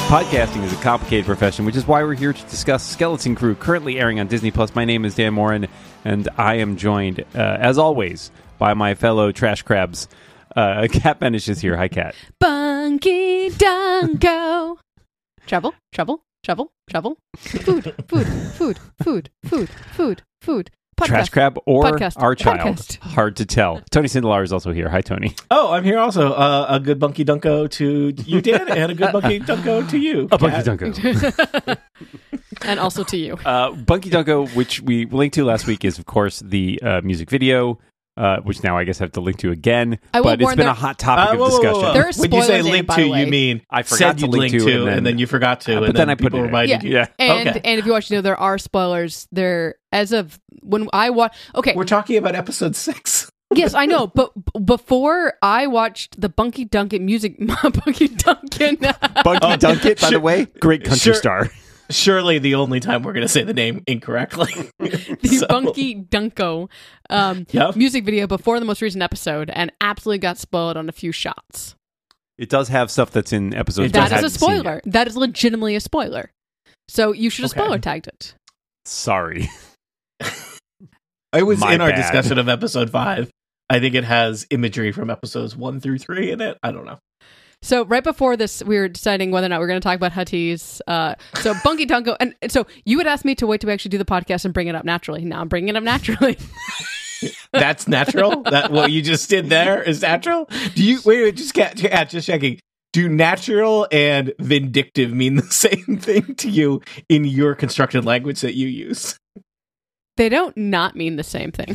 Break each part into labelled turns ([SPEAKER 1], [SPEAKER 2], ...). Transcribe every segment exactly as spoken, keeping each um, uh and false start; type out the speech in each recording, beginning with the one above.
[SPEAKER 1] Podcasting is a complicated profession, which is why we're here to discuss Skeleton Crew, currently airing on Disney Plus. My name is Dan Morin, and I am joined, uh, as always, by my fellow trash crabs. Uh, Kat Benish is here. Hi, Kat.
[SPEAKER 2] Bunky Dunko. Trouble, trouble, trouble, trouble. Food, food, food, food, food, food, food. Podcast.
[SPEAKER 1] Trash crab or
[SPEAKER 2] Podcast.
[SPEAKER 1] our child.
[SPEAKER 2] Podcast.
[SPEAKER 1] Hard to tell. Tony Sindelar is also here. Hi, Tony.
[SPEAKER 3] Oh, I'm here also. Uh, a good Bunky Dunko to you, Dan, and a good Bunky Dunko to you.
[SPEAKER 1] A Bunky Dunko.
[SPEAKER 2] And also to you.
[SPEAKER 1] Uh, Bunky Dunko, which we linked to last week, is, of course, the uh, music video, uh, which now I guess I have to link to again.
[SPEAKER 2] I will
[SPEAKER 1] but it's
[SPEAKER 2] warn
[SPEAKER 1] been
[SPEAKER 2] there-
[SPEAKER 1] a hot topic
[SPEAKER 3] Uh,
[SPEAKER 1] of
[SPEAKER 3] whoa, whoa, whoa,
[SPEAKER 1] discussion.
[SPEAKER 3] whoa.
[SPEAKER 2] There are
[SPEAKER 3] When you say
[SPEAKER 2] spoilers in it,
[SPEAKER 3] link
[SPEAKER 2] by
[SPEAKER 3] to,
[SPEAKER 2] the way.
[SPEAKER 3] you mean
[SPEAKER 1] I forgot
[SPEAKER 3] said
[SPEAKER 1] to
[SPEAKER 3] you'd
[SPEAKER 1] link
[SPEAKER 3] link
[SPEAKER 1] to,
[SPEAKER 3] to,
[SPEAKER 1] and
[SPEAKER 3] and
[SPEAKER 1] then-
[SPEAKER 3] then, you forgot to,
[SPEAKER 1] Uh,
[SPEAKER 3] and
[SPEAKER 1] but
[SPEAKER 3] then,
[SPEAKER 1] then I put
[SPEAKER 3] people
[SPEAKER 1] it in.
[SPEAKER 3] reminded
[SPEAKER 2] Yeah.
[SPEAKER 3] you.
[SPEAKER 1] Yeah.
[SPEAKER 2] And
[SPEAKER 3] Okay.
[SPEAKER 2] and if you watch, you know, there are spoilers. There, as of when I watch. Okay,
[SPEAKER 3] We're talking about episode six.
[SPEAKER 2] yes, I know, but b- before I watched the Bunky Duncan music, Bunky Duncan,
[SPEAKER 1] Bunky
[SPEAKER 3] Oh,
[SPEAKER 1] Dunkett, by the
[SPEAKER 3] sure-
[SPEAKER 1] way, great country
[SPEAKER 3] sure.
[SPEAKER 1] star.
[SPEAKER 3] Surely the only time we're going to say the name incorrectly.
[SPEAKER 2] the
[SPEAKER 3] So,
[SPEAKER 2] Bunky Dunko um,
[SPEAKER 3] Yep.
[SPEAKER 2] music video before the most recent episode, and absolutely got spoiled on a few shots.
[SPEAKER 1] It does have stuff that's in episodes.
[SPEAKER 3] It
[SPEAKER 1] we
[SPEAKER 2] That is a
[SPEAKER 1] hadn't seen
[SPEAKER 2] spoiler.
[SPEAKER 1] yet.
[SPEAKER 2] That is legitimately a spoiler. So you should have
[SPEAKER 3] Okay.
[SPEAKER 2] spoiler tagged it.
[SPEAKER 1] Sorry.
[SPEAKER 3] it was
[SPEAKER 1] My
[SPEAKER 3] in our
[SPEAKER 1] bad.
[SPEAKER 3] discussion of episode five. I think it has imagery from episodes one through three in it. I don't know.
[SPEAKER 2] So right before this, we were deciding whether or not we are going to talk about Huttese. Uh, so Bunky Dunko, and and so you had asked me to wait till we actually do the podcast and bring it up naturally. Now I'm bringing it up naturally.
[SPEAKER 3] That's natural. That what you just did there is natural. Do you wait? wait just get just checking. Do natural and vindictive mean the same thing to you in your constructed language that you use?
[SPEAKER 2] They don't not mean the same thing.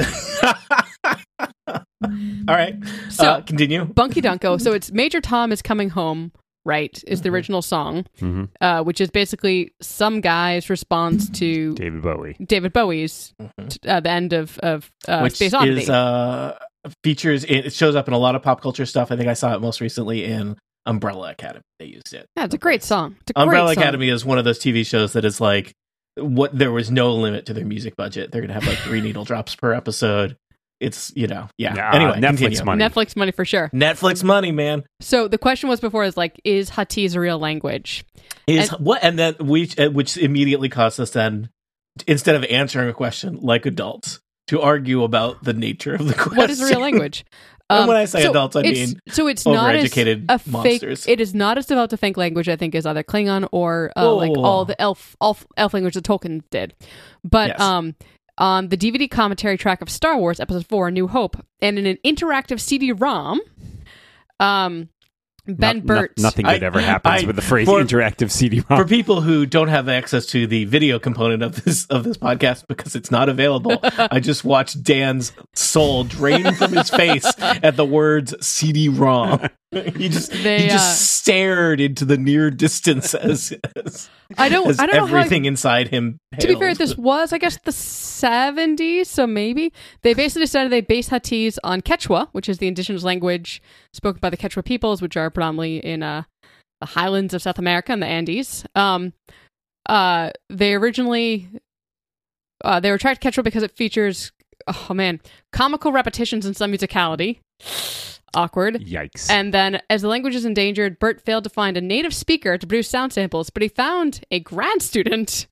[SPEAKER 3] All right.
[SPEAKER 2] So
[SPEAKER 3] uh, continue.
[SPEAKER 2] Bunky Dunko. So it's Major Tom is coming home. Right is the original song,
[SPEAKER 1] Mhm.
[SPEAKER 2] uh, which is basically some guy's response to
[SPEAKER 1] David Bowie.
[SPEAKER 2] David Bowie's
[SPEAKER 3] Mhm.
[SPEAKER 2] t- uh, the end of of uh,
[SPEAKER 3] Which
[SPEAKER 2] Space Oddity.
[SPEAKER 3] is uh, features. It shows up in a lot of pop culture stuff. I think I saw it most recently in Umbrella Academy. They used it.
[SPEAKER 2] yeah, it's a great song. It's a
[SPEAKER 3] Umbrella
[SPEAKER 2] great song.
[SPEAKER 3] Academy is one of those T V shows that is like what there was no limit to their music budget. They're gonna have like three needle drops per episode. It's you know yeah.
[SPEAKER 1] Yeah,
[SPEAKER 3] anyway,
[SPEAKER 1] Netflix
[SPEAKER 3] continue.
[SPEAKER 1] money.
[SPEAKER 2] Netflix money for sure.
[SPEAKER 3] Netflix money, man.
[SPEAKER 2] So the question was before is like, is Huttese a real language?
[SPEAKER 3] Is
[SPEAKER 2] And-
[SPEAKER 3] what and then we uh, which immediately caused us then instead of answering a question like adults to argue about the nature of the question.
[SPEAKER 2] What is a real language?
[SPEAKER 3] And when I say
[SPEAKER 2] so
[SPEAKER 3] adults, I
[SPEAKER 2] it's-
[SPEAKER 3] mean
[SPEAKER 2] so it's not as
[SPEAKER 3] overeducated
[SPEAKER 2] a fake.
[SPEAKER 3] monsters.
[SPEAKER 2] It is not as developed a fake language. I think as either Klingon or uh,
[SPEAKER 3] Whoa,
[SPEAKER 2] like
[SPEAKER 3] whoa, whoa.
[SPEAKER 2] all the elf, elf elf language that Tolkien did. But
[SPEAKER 3] Yes.
[SPEAKER 2] um, on the D V D commentary track of Star Wars Episode Four: A New Hope, and in an interactive C D ROM, um, Ben
[SPEAKER 1] Not-
[SPEAKER 2] Burt.
[SPEAKER 1] no- nothing good
[SPEAKER 3] I-
[SPEAKER 1] ever happens
[SPEAKER 3] I-
[SPEAKER 1] with the phrase
[SPEAKER 3] for-
[SPEAKER 1] interactive C D
[SPEAKER 3] For
[SPEAKER 1] ROM.
[SPEAKER 3] people who don't have access to the video component of this of this podcast because it's not available, I just watched Dan's soul drain from his face at the words C D ROM. He just
[SPEAKER 2] They,
[SPEAKER 3] he just
[SPEAKER 2] uh,
[SPEAKER 3] stared into the near distance as, as
[SPEAKER 2] I don't.
[SPEAKER 3] as
[SPEAKER 2] I don't know how.
[SPEAKER 3] everything inside him.
[SPEAKER 2] To be fair,
[SPEAKER 3] paled.
[SPEAKER 2] this was, I guess, the seventies, so maybe. They basically decided they base Huttese on Quechua, which is the indigenous language spoken by the Quechua peoples, which are predominantly in uh, the highlands of South America and the Andes. Um, uh, they originally, uh, they were attracted to Quechua because it features, oh man, comical repetitions and some musicality. Awkward.
[SPEAKER 1] Yikes.
[SPEAKER 2] And then, as the language is endangered, Burt failed to find a native speaker to produce sound samples, but he found a grad student.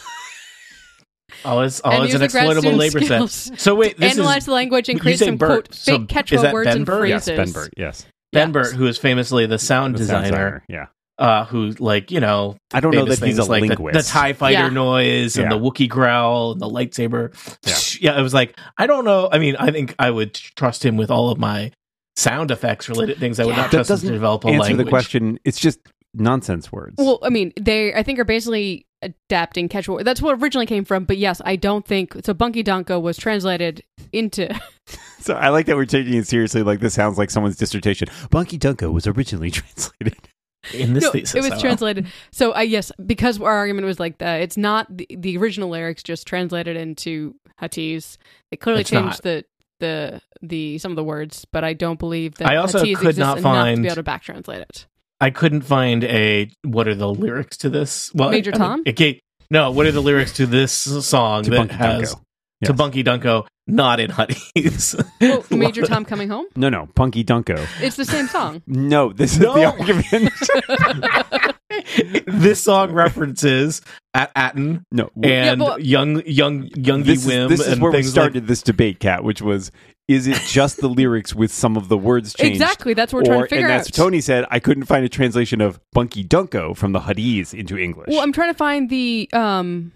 [SPEAKER 3] always
[SPEAKER 2] and
[SPEAKER 3] always
[SPEAKER 2] use
[SPEAKER 3] an
[SPEAKER 2] the grad
[SPEAKER 3] exploitable
[SPEAKER 2] student
[SPEAKER 3] labor
[SPEAKER 2] skills
[SPEAKER 3] set. So wait, this
[SPEAKER 2] analyze
[SPEAKER 3] is
[SPEAKER 2] the language and
[SPEAKER 3] you
[SPEAKER 2] create
[SPEAKER 3] say
[SPEAKER 2] some
[SPEAKER 3] Burt,
[SPEAKER 2] quote
[SPEAKER 3] so
[SPEAKER 2] fake
[SPEAKER 3] is
[SPEAKER 2] Quechua
[SPEAKER 3] that
[SPEAKER 2] words
[SPEAKER 3] Ben
[SPEAKER 2] and
[SPEAKER 3] Burt?
[SPEAKER 1] yes,
[SPEAKER 2] phrases.
[SPEAKER 1] Ben Burt. Yes.
[SPEAKER 3] Ben
[SPEAKER 2] Yes.
[SPEAKER 3] Burt, who is famously the sound
[SPEAKER 1] The sound
[SPEAKER 3] designer,
[SPEAKER 1] Yeah.
[SPEAKER 3] uh, who like you know
[SPEAKER 1] I don't know
[SPEAKER 3] famous
[SPEAKER 1] that he's a
[SPEAKER 3] things like the,
[SPEAKER 1] linguist.
[SPEAKER 3] the TIE fighter
[SPEAKER 2] Yeah.
[SPEAKER 3] noise and
[SPEAKER 1] Yeah.
[SPEAKER 3] the Wookiee growl and the lightsaber.
[SPEAKER 1] Yeah.
[SPEAKER 3] Yeah, it was like, I don't know. I mean, I think I would trust him with all of my sound effects related things. I would
[SPEAKER 2] Yeah.
[SPEAKER 3] not
[SPEAKER 1] That
[SPEAKER 3] trust him to
[SPEAKER 1] doesn't
[SPEAKER 3] develop a
[SPEAKER 1] answer
[SPEAKER 3] language.
[SPEAKER 1] the question. It's just nonsense words.
[SPEAKER 2] Well, I mean, they I think are basically adapting Quechua. That's what originally came from. But yes, I don't think so. Bunky Dunko was translated into.
[SPEAKER 1] So I like that we're taking it seriously. Like this sounds like someone's dissertation. Bunky Dunko was originally translated.
[SPEAKER 3] In this
[SPEAKER 2] No,
[SPEAKER 3] thesis,
[SPEAKER 2] it was
[SPEAKER 3] I don't know.
[SPEAKER 2] translated. So I yes, because our argument was like that. It's not the, the original lyrics just translated into Huttese. They clearly
[SPEAKER 3] It's
[SPEAKER 2] changed
[SPEAKER 3] not.
[SPEAKER 2] the the the some of the words, but I don't believe that
[SPEAKER 3] I also
[SPEAKER 2] Huttese
[SPEAKER 3] could
[SPEAKER 2] exists
[SPEAKER 3] not
[SPEAKER 2] enough to
[SPEAKER 3] find-
[SPEAKER 2] be able to back translate it.
[SPEAKER 3] I couldn't find a what are the lyrics to this? Well,
[SPEAKER 2] Major
[SPEAKER 3] I mean,
[SPEAKER 2] Tom?
[SPEAKER 3] okay, no, what are the lyrics to this song
[SPEAKER 1] To
[SPEAKER 3] that
[SPEAKER 1] Bunky
[SPEAKER 3] has
[SPEAKER 1] Dunko.
[SPEAKER 3] to
[SPEAKER 1] Yes.
[SPEAKER 3] Bunky Dunko, not in Huttese?
[SPEAKER 2] Oh, Major Tom coming home?
[SPEAKER 1] No, no, Bunky Dunko.
[SPEAKER 2] It's the same song.
[SPEAKER 1] No, this is
[SPEAKER 3] No.
[SPEAKER 1] the argument.
[SPEAKER 3] this song references at Atten
[SPEAKER 1] No,
[SPEAKER 3] and
[SPEAKER 2] Yeah, but-
[SPEAKER 3] young young youngy
[SPEAKER 1] this is,
[SPEAKER 3] Wim
[SPEAKER 1] this is
[SPEAKER 3] and
[SPEAKER 1] where we
[SPEAKER 3] things
[SPEAKER 1] started
[SPEAKER 3] like
[SPEAKER 1] this debate, Kat, which was, is it just the lyrics with some of the words changed?
[SPEAKER 2] Exactly, that's what we're trying
[SPEAKER 1] Or-
[SPEAKER 2] to figure
[SPEAKER 1] and that's
[SPEAKER 2] out.
[SPEAKER 1] what Tony said, I couldn't find a translation of Bunky Dunko from the Hadith into English.
[SPEAKER 2] Well, I'm trying to find the um.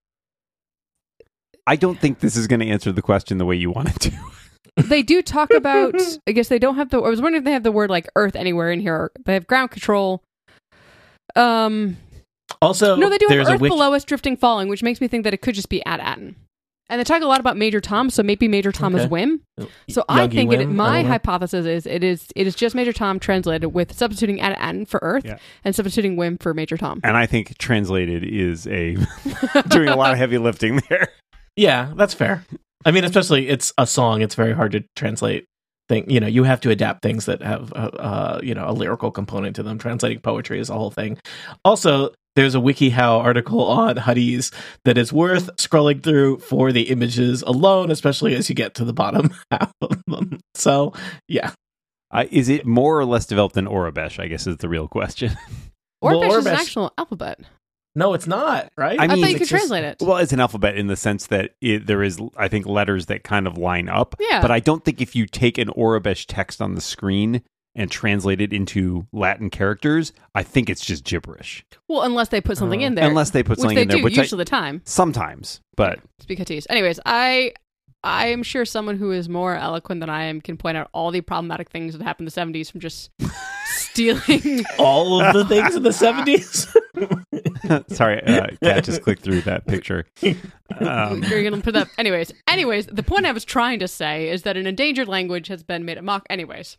[SPEAKER 1] I don't think this is going to answer the question the way you want it to.
[SPEAKER 2] They do talk about. I guess they don't have the. I was wondering if they have the word like Earth anywhere in here. They have ground control. Um.
[SPEAKER 3] Also,
[SPEAKER 2] No, they do have
[SPEAKER 3] there's
[SPEAKER 2] Earth
[SPEAKER 3] a wiki-
[SPEAKER 2] below us, drifting, falling, which makes me think that it could just be at Atten. And they talk a lot about Major Tom, so maybe Major Tom is
[SPEAKER 3] Okay.
[SPEAKER 2] Wim. So I
[SPEAKER 3] Youngie
[SPEAKER 2] think it,
[SPEAKER 3] Wim? I
[SPEAKER 2] my
[SPEAKER 3] don't know.
[SPEAKER 2] hypothesis is it is it is just Major Tom translated with substituting at Atten for Earth
[SPEAKER 1] Yeah.
[SPEAKER 2] and substituting Wim for Major Tom.
[SPEAKER 1] And I think translated is a doing a lot of heavy lifting there.
[SPEAKER 3] Yeah, that's fair. I mean, especially it's a song. It's very hard to translate. Thing, you know, you have to adapt things that have, uh, uh, you know, a lyrical component to them. Translating poetry is a whole thing. Also, there's a WikiHow article on Hadith that is worth scrolling through for the images alone, especially as you get to the bottom half of them. So, yeah.
[SPEAKER 1] Uh, is it more or less developed than Orabesh, I guess is the real question.
[SPEAKER 2] Orbesh
[SPEAKER 3] Well,
[SPEAKER 2] is an
[SPEAKER 3] Orbesh-
[SPEAKER 2] actual alphabet.
[SPEAKER 3] No, it's not, right?
[SPEAKER 1] I
[SPEAKER 2] I,
[SPEAKER 1] mean,
[SPEAKER 2] thought you
[SPEAKER 3] it's
[SPEAKER 2] could
[SPEAKER 3] just-
[SPEAKER 2] translate it.
[SPEAKER 1] Well, it's an alphabet in the sense that it, there is, I think, letters that kind of line up.
[SPEAKER 2] Yeah.
[SPEAKER 1] But I don't think if you take an Orabesh text on the screen and translate it into Latin characters, I think it's just gibberish.
[SPEAKER 2] Well, unless they put something
[SPEAKER 3] Oh.
[SPEAKER 2] in there.
[SPEAKER 1] Unless they put
[SPEAKER 2] which
[SPEAKER 1] something
[SPEAKER 2] they
[SPEAKER 1] in there,
[SPEAKER 2] do
[SPEAKER 1] which I-
[SPEAKER 2] usually the time.
[SPEAKER 1] Sometimes, but
[SPEAKER 2] Speak Hatties. Anyways, I I am sure someone who is more eloquent than I am can point out all the problematic things that happened in the seventies from just stealing.
[SPEAKER 3] all of the things in the seventies.
[SPEAKER 1] sorry, uh, Kat just clicked through that picture. Um,
[SPEAKER 2] You're gonna put that. Anyways, anyways, the point I was trying to say is that an endangered language has been made a mock. Anyways,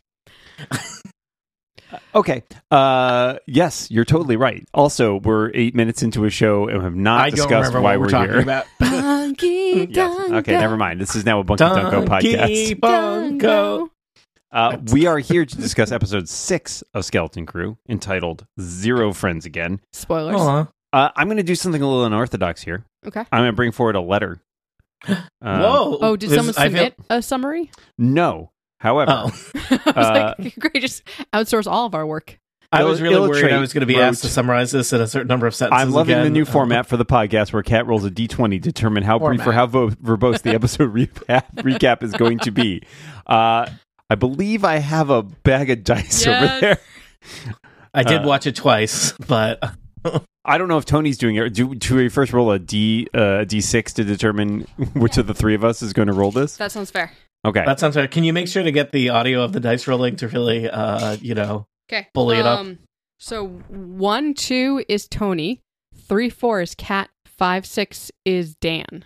[SPEAKER 1] okay. Uh, yes, you're totally right. Also, we're eight minutes into a show and have not
[SPEAKER 3] I don't
[SPEAKER 1] discussed
[SPEAKER 3] remember
[SPEAKER 1] why
[SPEAKER 3] what we're,
[SPEAKER 1] we're
[SPEAKER 3] talking
[SPEAKER 1] here.
[SPEAKER 3] about.
[SPEAKER 2] Bunky
[SPEAKER 1] Yes. Okay, never mind. This is now a Bunky Dunko
[SPEAKER 3] Donkey
[SPEAKER 1] podcast.
[SPEAKER 3] Bunko.
[SPEAKER 1] Uh, we are here to discuss episode six of Skeleton Crew, entitled Zero Friends Again.
[SPEAKER 2] Spoilers.
[SPEAKER 3] Aw.
[SPEAKER 1] Uh, I'm going to do something a little unorthodox here.
[SPEAKER 2] Okay.
[SPEAKER 1] I'm going to bring forward a letter. Um,
[SPEAKER 3] Whoa.
[SPEAKER 2] Oh, did
[SPEAKER 3] This-
[SPEAKER 2] someone
[SPEAKER 3] I feel-
[SPEAKER 2] submit a summary?
[SPEAKER 1] No. However,
[SPEAKER 3] Oh.
[SPEAKER 2] I was
[SPEAKER 1] Uh,
[SPEAKER 2] like, great, just outsource all of our work.
[SPEAKER 3] I was really worried
[SPEAKER 1] Illustrate
[SPEAKER 3] I was going to be
[SPEAKER 1] wrote-
[SPEAKER 3] asked to summarize this in a certain number of sentences.
[SPEAKER 1] I'm loving
[SPEAKER 3] again.
[SPEAKER 1] the new format for the podcast where Kat rolls a d twenty to determine how brief or
[SPEAKER 3] Format.
[SPEAKER 1] how vo- verbose the episode recap, recap is going to be. Uh, I believe I have a bag of dice over
[SPEAKER 2] Yes.
[SPEAKER 1] there.
[SPEAKER 3] I did
[SPEAKER 1] uh,
[SPEAKER 3] watch it twice, but
[SPEAKER 1] I don't know if Tony's doing it. Do, do we first roll a D uh, D six to determine which of the three of us is going to roll this?
[SPEAKER 2] That sounds fair.
[SPEAKER 1] Okay.
[SPEAKER 3] that sounds right. Can you make sure to get the audio of the dice rolling to really, uh, you know,
[SPEAKER 2] Okay.
[SPEAKER 3] Bully it up.
[SPEAKER 2] Um, so one, two is Tony. Three, four is Kat. Five, six is Dan.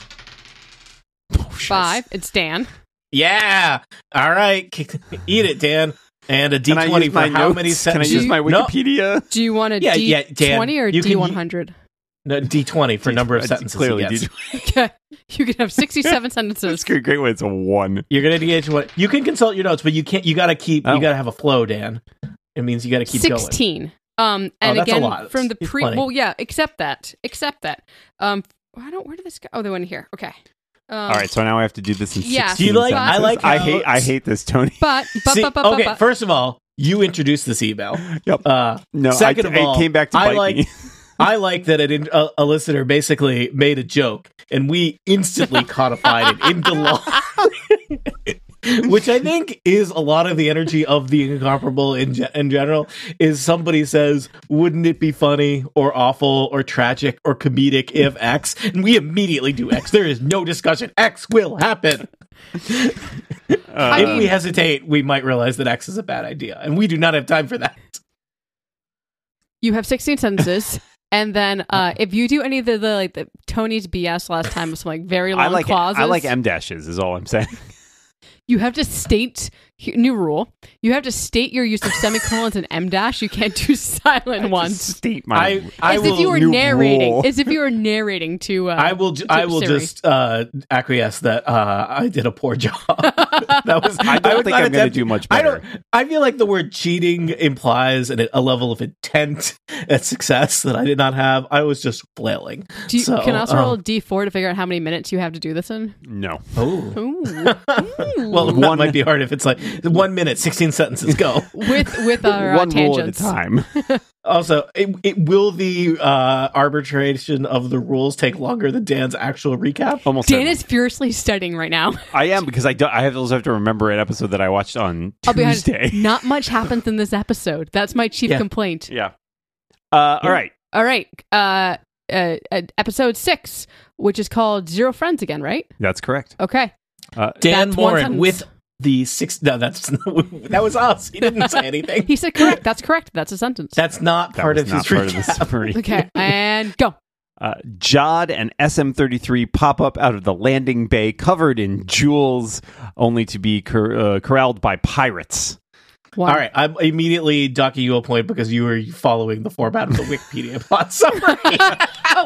[SPEAKER 1] Oh, shit.
[SPEAKER 2] Five, it's Dan.
[SPEAKER 3] yeah. All right, Kick- eat it, Dan. And a D
[SPEAKER 1] Can I
[SPEAKER 3] twenty
[SPEAKER 1] use
[SPEAKER 3] for
[SPEAKER 1] my
[SPEAKER 3] how
[SPEAKER 1] notes?
[SPEAKER 3] many
[SPEAKER 1] Can I
[SPEAKER 3] sentences?
[SPEAKER 1] use my
[SPEAKER 3] No.
[SPEAKER 1] Wikipedia?
[SPEAKER 2] Do you want a
[SPEAKER 3] Yeah,
[SPEAKER 2] D
[SPEAKER 3] yeah, Dan,
[SPEAKER 2] twenty or
[SPEAKER 3] you
[SPEAKER 2] D
[SPEAKER 3] can-
[SPEAKER 2] one hundred?
[SPEAKER 3] No, D twenty for number of
[SPEAKER 1] D-
[SPEAKER 3] sentences.
[SPEAKER 1] Clearly,
[SPEAKER 3] he gets.
[SPEAKER 1] D-
[SPEAKER 2] Okay. You can have sixty-seven
[SPEAKER 1] That's
[SPEAKER 2] sentences.
[SPEAKER 1] great. Great when it's a one.
[SPEAKER 3] You're gonna D H what? You can consult your notes, but you can't. You got to keep.
[SPEAKER 1] Oh.
[SPEAKER 3] You got to have a flow, Dan. It means you got to keep going.
[SPEAKER 2] sixteen. Um, and
[SPEAKER 3] Oh, that's a
[SPEAKER 2] again,
[SPEAKER 3] lot.
[SPEAKER 2] from the
[SPEAKER 3] It's
[SPEAKER 2] pre.
[SPEAKER 3] plenty.
[SPEAKER 2] Well, yeah, accept that. Accept that. Um, I don't. Where did this go? Oh, they went here. Okay. Um,
[SPEAKER 1] All right, so now I have to do this in
[SPEAKER 2] Yeah.
[SPEAKER 1] sixteen
[SPEAKER 3] Do you like-
[SPEAKER 1] sentences.
[SPEAKER 3] I like
[SPEAKER 1] I
[SPEAKER 3] how-
[SPEAKER 1] hate. I hate this, Tony.
[SPEAKER 2] But but
[SPEAKER 3] See,
[SPEAKER 2] but but,
[SPEAKER 3] okay,
[SPEAKER 2] but,
[SPEAKER 3] first of all, you introduced this email.
[SPEAKER 1] Yep.
[SPEAKER 3] Uh,
[SPEAKER 1] No,
[SPEAKER 3] Second
[SPEAKER 1] I,
[SPEAKER 3] of all,
[SPEAKER 1] it came back to
[SPEAKER 3] I
[SPEAKER 1] bite
[SPEAKER 3] like-
[SPEAKER 1] me.
[SPEAKER 3] I like that it, a, a listener basically made a joke, and we instantly codified it into law. Which I think is a lot of the energy of the Incomparable in, ge- in general, is somebody says, wouldn't it be funny or awful or tragic or comedic if X? And we immediately do X. There is no discussion. X will happen.
[SPEAKER 1] Uh,
[SPEAKER 3] if
[SPEAKER 2] mean-
[SPEAKER 3] we hesitate, we might realize that X is a bad idea, and we do not have time for that.
[SPEAKER 2] you have sixteen sentences. And then, uh, if you do any of the, the like the Tony's B S last time with some like very long
[SPEAKER 1] I like
[SPEAKER 2] clauses,
[SPEAKER 1] I like M dashes. Is all I'm saying.
[SPEAKER 2] you have to state new rule. You have to state your use of semicolons and M dash. You can't do silent ones.
[SPEAKER 1] State my.
[SPEAKER 3] I, I
[SPEAKER 2] As
[SPEAKER 3] will
[SPEAKER 2] if you were
[SPEAKER 1] new
[SPEAKER 2] narrating.
[SPEAKER 1] rule.
[SPEAKER 2] As if you were narrating to. Uh,
[SPEAKER 3] I will. ju- I will
[SPEAKER 2] Siri.
[SPEAKER 3] just uh, acquiesce that uh, I did a poor job. that was.
[SPEAKER 1] I don't
[SPEAKER 3] was
[SPEAKER 1] think
[SPEAKER 3] not
[SPEAKER 1] I'm going to
[SPEAKER 3] attempt-
[SPEAKER 1] do much
[SPEAKER 3] I
[SPEAKER 1] better.
[SPEAKER 3] don't. I feel like the word cheating implies an, a level of intent at success that I did not have. I was just flailing.
[SPEAKER 2] do you,
[SPEAKER 3] so,
[SPEAKER 2] can I also roll a
[SPEAKER 3] um,
[SPEAKER 2] D four to figure out how many minutes you have to do this in?
[SPEAKER 1] No.
[SPEAKER 3] Oh.
[SPEAKER 2] Ooh. Ooh.
[SPEAKER 3] Well, that
[SPEAKER 1] One-
[SPEAKER 3] might be hard if it's like one minute, sixteen sentences. Go.
[SPEAKER 2] with with our uh,
[SPEAKER 1] One rule at a
[SPEAKER 2] tangents.
[SPEAKER 1] time.
[SPEAKER 3] Also, it, it will the uh, arbitration of the rules take longer than Dan's actual recap?
[SPEAKER 1] Almost.
[SPEAKER 2] Dan
[SPEAKER 1] certainly.
[SPEAKER 2] is furiously studying right now.
[SPEAKER 1] I am because I, do, I have also have to remember an episode that I watched on
[SPEAKER 2] I'll be honest,
[SPEAKER 1] Tuesday.
[SPEAKER 2] not much happens in this episode. That's my chief
[SPEAKER 3] Yeah.
[SPEAKER 2] complaint.
[SPEAKER 1] Yeah. Uh,
[SPEAKER 3] Yeah.
[SPEAKER 1] All right.
[SPEAKER 2] All right. Uh, uh, uh, episode six, which is called Zero Friends again, right?
[SPEAKER 1] That's correct.
[SPEAKER 2] Okay.
[SPEAKER 1] Uh,
[SPEAKER 3] Dan
[SPEAKER 2] That's one
[SPEAKER 3] Morin
[SPEAKER 2] sentence.
[SPEAKER 3] with the six. No, that's that was us. He didn't say anything.
[SPEAKER 2] He said correct. That's correct. That's a sentence.
[SPEAKER 3] That's not
[SPEAKER 1] that
[SPEAKER 3] part
[SPEAKER 1] was
[SPEAKER 3] of
[SPEAKER 1] not
[SPEAKER 3] his
[SPEAKER 1] part of the
[SPEAKER 3] recap.
[SPEAKER 1] summary.
[SPEAKER 2] Okay. And go.
[SPEAKER 1] Uh, Jod and S M thirty-three pop up out of the landing bay covered in jewels, only to be cor- uh, corralled by pirates.
[SPEAKER 2] One.
[SPEAKER 3] All right, I'm immediately docking you a point because you were following the format of the Wikipedia plot summary.
[SPEAKER 2] Oh,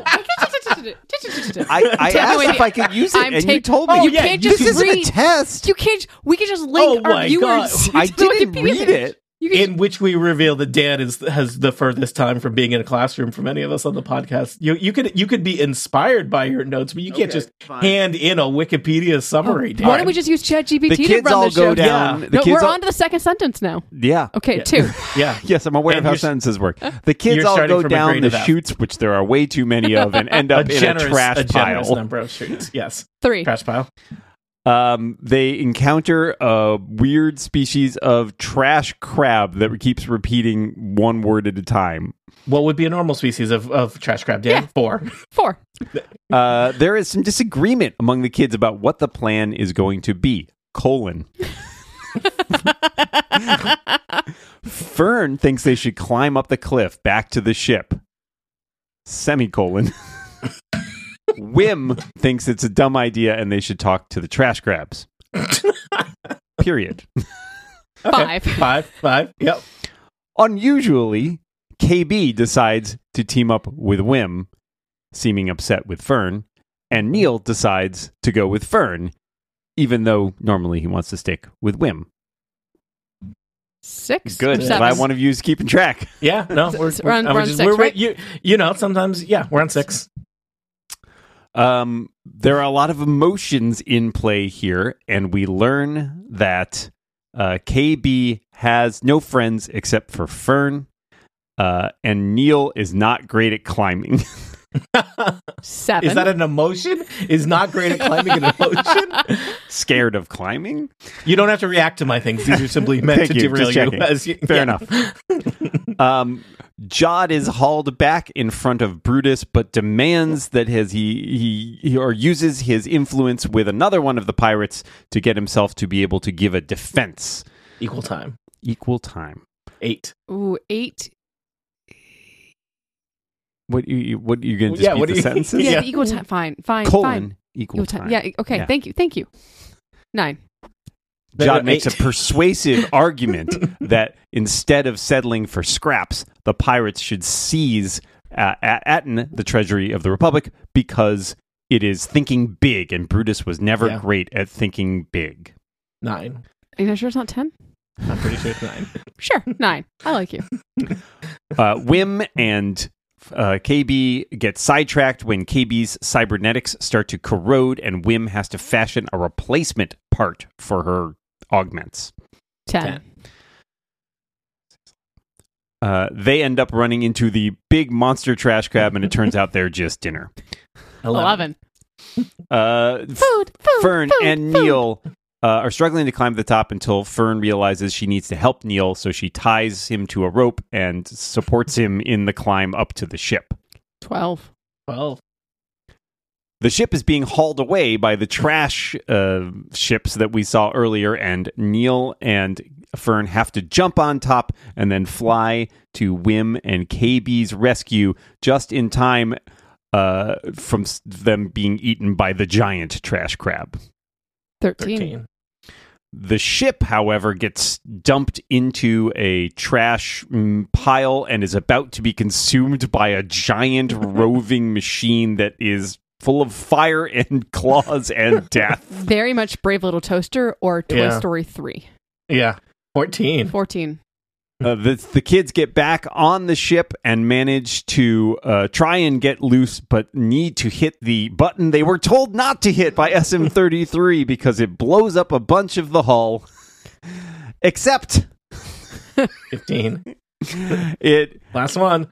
[SPEAKER 1] I, I
[SPEAKER 2] Take
[SPEAKER 1] asked
[SPEAKER 2] away
[SPEAKER 1] if
[SPEAKER 2] the-
[SPEAKER 1] I could use it,
[SPEAKER 2] I'm
[SPEAKER 1] and you
[SPEAKER 2] take-
[SPEAKER 1] told me
[SPEAKER 3] Oh,
[SPEAKER 2] you
[SPEAKER 3] yeah,
[SPEAKER 2] can't
[SPEAKER 3] you-
[SPEAKER 2] just
[SPEAKER 1] this isn't
[SPEAKER 2] read.
[SPEAKER 1] a test.
[SPEAKER 2] You can't. We can just link
[SPEAKER 3] Oh
[SPEAKER 2] our
[SPEAKER 3] my
[SPEAKER 2] viewers.
[SPEAKER 3] God.
[SPEAKER 2] to
[SPEAKER 1] I
[SPEAKER 2] the
[SPEAKER 1] didn't
[SPEAKER 2] Wikipedia
[SPEAKER 1] read
[SPEAKER 2] page.
[SPEAKER 1] it.
[SPEAKER 2] You can
[SPEAKER 3] In which we reveal that Dan is has the furthest time from being in a classroom from any of us on the podcast. You you could you could be inspired by your notes, but you can't
[SPEAKER 1] Okay,
[SPEAKER 3] just
[SPEAKER 1] fine.
[SPEAKER 3] hand in a Wikipedia summary. Dan.
[SPEAKER 2] Why don't we just use ChatGPT
[SPEAKER 1] The
[SPEAKER 2] to
[SPEAKER 1] kids
[SPEAKER 2] run
[SPEAKER 1] all
[SPEAKER 2] the show?
[SPEAKER 1] go down.
[SPEAKER 3] Yeah.
[SPEAKER 1] The
[SPEAKER 2] No,
[SPEAKER 1] kids
[SPEAKER 2] we're
[SPEAKER 1] all,
[SPEAKER 2] on to the second sentence now.
[SPEAKER 1] Yeah.
[SPEAKER 2] Okay,
[SPEAKER 3] Yeah.
[SPEAKER 2] two.
[SPEAKER 3] Yeah.
[SPEAKER 1] Yes, I'm aware
[SPEAKER 3] And
[SPEAKER 1] of how
[SPEAKER 3] you're s-
[SPEAKER 1] sentences work. The kids
[SPEAKER 3] You're
[SPEAKER 1] all
[SPEAKER 3] starting
[SPEAKER 1] go
[SPEAKER 3] from a
[SPEAKER 1] down
[SPEAKER 3] grade
[SPEAKER 1] the
[SPEAKER 3] of F.
[SPEAKER 1] chutes, which there are way too many of, and end up
[SPEAKER 3] a
[SPEAKER 1] in
[SPEAKER 3] generous,
[SPEAKER 1] a trash
[SPEAKER 3] a generous
[SPEAKER 1] pile.
[SPEAKER 3] number of streets. Yes,
[SPEAKER 2] Three.
[SPEAKER 3] trash pile.
[SPEAKER 1] Um, they encounter a weird species of trash crab that keeps repeating one word at a time.
[SPEAKER 3] What would be a normal species of, of trash crab, Dan?
[SPEAKER 2] Yeah.
[SPEAKER 3] Four.
[SPEAKER 2] Four.
[SPEAKER 1] Uh, there is some disagreement among the kids about what the plan is going to be. Colon. Fern thinks they should climb up the cliff back to the ship. Semicolon. Wim thinks it's a dumb idea and they should talk to the trash crabs. Period.
[SPEAKER 2] Five.
[SPEAKER 3] Five. Five. Yep.
[SPEAKER 1] Unusually, K B decides to team up with Wim, seeming upset with Fern, and Neil decides to go with Fern, even though normally he wants to stick with Wim.
[SPEAKER 2] Six.
[SPEAKER 1] Good.
[SPEAKER 2] Seven.
[SPEAKER 1] Glad one of you is keeping track.
[SPEAKER 3] Yeah. No. We're,
[SPEAKER 2] We're on-
[SPEAKER 3] I
[SPEAKER 2] we're
[SPEAKER 3] was
[SPEAKER 2] on
[SPEAKER 3] just-
[SPEAKER 2] six,
[SPEAKER 3] we're-
[SPEAKER 2] right?
[SPEAKER 3] You, you know, sometimes, yeah, we're on six.
[SPEAKER 1] Um, there are a lot of emotions in play here, and we learn that uh, K B has no friends except for Fern, uh, and Neil is not great at climbing.
[SPEAKER 2] Seven.
[SPEAKER 3] Is that an emotion? Is not great at climbing an emotion?
[SPEAKER 1] Scared of climbing?
[SPEAKER 3] You don't have to react to my things. These are simply meant
[SPEAKER 1] Thank
[SPEAKER 3] to
[SPEAKER 1] you,
[SPEAKER 3] derail
[SPEAKER 1] just
[SPEAKER 3] you.
[SPEAKER 1] checking.
[SPEAKER 3] As you
[SPEAKER 1] Fair
[SPEAKER 3] yeah.
[SPEAKER 1] enough. Um, Jod is hauled back in front of Brutus, but demands that his he, he or uses his influence with another one of the pirates to get himself to be able to give a defense.
[SPEAKER 3] Equal time.
[SPEAKER 1] Equal time.
[SPEAKER 3] Eight.
[SPEAKER 2] Ooh, eight.
[SPEAKER 1] What you you- what you going to
[SPEAKER 3] Yeah,
[SPEAKER 1] dispute
[SPEAKER 3] what
[SPEAKER 1] the
[SPEAKER 3] do you-
[SPEAKER 1] sentences?
[SPEAKER 2] Yeah,
[SPEAKER 3] Yeah.
[SPEAKER 2] the equal time. Fine. Fine.
[SPEAKER 1] Colon
[SPEAKER 2] Fine.
[SPEAKER 1] equal
[SPEAKER 2] Equal time.
[SPEAKER 1] time.
[SPEAKER 2] Yeah. e- Okay.
[SPEAKER 1] Yeah.
[SPEAKER 2] Thank you. Thank you. Nine.
[SPEAKER 1] Jod
[SPEAKER 3] Eight.
[SPEAKER 1] makes a persuasive argument that instead of settling for scraps, the pirates should seize uh, Aten, the treasury of the Republic, because it is thinking big, and Brutus was never
[SPEAKER 3] Yeah.
[SPEAKER 1] great at thinking big.
[SPEAKER 3] Nine.
[SPEAKER 2] Are you not sure it's not ten?
[SPEAKER 3] I'm pretty sure it's nine.
[SPEAKER 2] Sure. Nine. I like you.
[SPEAKER 1] Uh, Wim and uh, K B get sidetracked when K B's cybernetics start to corrode, and Wim has to fashion a replacement part for her augments.
[SPEAKER 2] Ten.
[SPEAKER 3] Ten.
[SPEAKER 1] Uh, they end up running into the big monster trash crab, and it turns out they're just dinner.
[SPEAKER 3] Eleven.
[SPEAKER 2] Eleven.
[SPEAKER 1] Uh,
[SPEAKER 2] Food. Food.
[SPEAKER 1] Fern
[SPEAKER 2] food,
[SPEAKER 1] and
[SPEAKER 2] food.
[SPEAKER 1] Neil uh, are struggling to climb the top until Fern realizes she needs to help Neil, so she ties him to a rope and supports him in the climb up to the ship.
[SPEAKER 2] Twelve.
[SPEAKER 3] Twelve.
[SPEAKER 1] The ship is being hauled away by the trash uh, ships that we saw earlier, and Neil and Fern have to jump on top and then fly to Wim and K B's rescue just in time uh, from s- them being eaten by the giant trash crab.
[SPEAKER 2] Thirteen.
[SPEAKER 3] Thirteen.
[SPEAKER 1] The ship, however, gets dumped into a trash mm, pile and is about to be consumed by a giant roving machine that is full of fire and claws and death.
[SPEAKER 2] Very much Brave Little Toaster or Toy
[SPEAKER 3] Yeah.
[SPEAKER 2] Story three.
[SPEAKER 3] Yeah. Fourteen.
[SPEAKER 2] Fourteen.
[SPEAKER 1] Uh, the, the kids get back on the ship and manage to uh, try and get loose, but need to hit the button they were told not to hit by S M thirty-three because it blows up a bunch of the hull. Except
[SPEAKER 3] Fifteen.
[SPEAKER 1] it
[SPEAKER 3] Last one.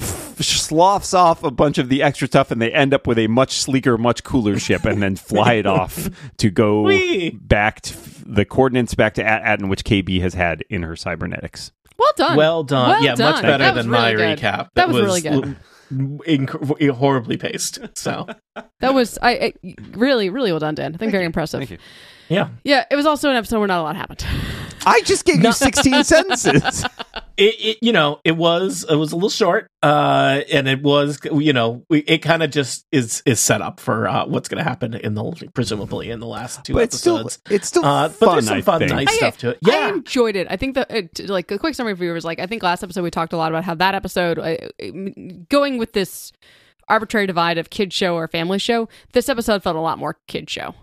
[SPEAKER 1] sloughs off a bunch of the extra stuff, and they end up with a much sleeker, much cooler ship, and then fly it off to go
[SPEAKER 3] Whee!
[SPEAKER 1] back to the coordinates back to Aten, which K B has had in her cybernetics.
[SPEAKER 2] Well done.
[SPEAKER 3] Well done.
[SPEAKER 2] Well
[SPEAKER 3] yeah,
[SPEAKER 2] done.
[SPEAKER 3] much better
[SPEAKER 2] That was
[SPEAKER 3] than
[SPEAKER 2] really
[SPEAKER 3] my
[SPEAKER 2] good.
[SPEAKER 3] recap.
[SPEAKER 2] That was really good.
[SPEAKER 3] Inc- horribly paced. So
[SPEAKER 2] That was I, I really, really well done, Dan. I think very impressive.
[SPEAKER 1] Thank you.
[SPEAKER 3] yeah,
[SPEAKER 2] Yeah, it was also an episode where not a lot happened.
[SPEAKER 1] I just gave you sixteen sentences.
[SPEAKER 3] it, it you know it was it was a little short, uh, and it was you know we, it kind of just is is set up for uh, what's going to happen in the presumably in the last two
[SPEAKER 1] But it's still,
[SPEAKER 3] episodes.
[SPEAKER 1] it's still
[SPEAKER 3] uh,
[SPEAKER 1] fun,
[SPEAKER 3] but there's some
[SPEAKER 1] I
[SPEAKER 3] fun,
[SPEAKER 1] think.
[SPEAKER 3] nice
[SPEAKER 2] I-
[SPEAKER 3] stuff to it.
[SPEAKER 2] I
[SPEAKER 3] Yeah,
[SPEAKER 2] enjoyed it. I think that, it, like, a quick summary for viewers, like, I think last episode we talked a lot about how that episode, uh, going with this arbitrary divide of kid show or family show, this episode felt a lot more kid show.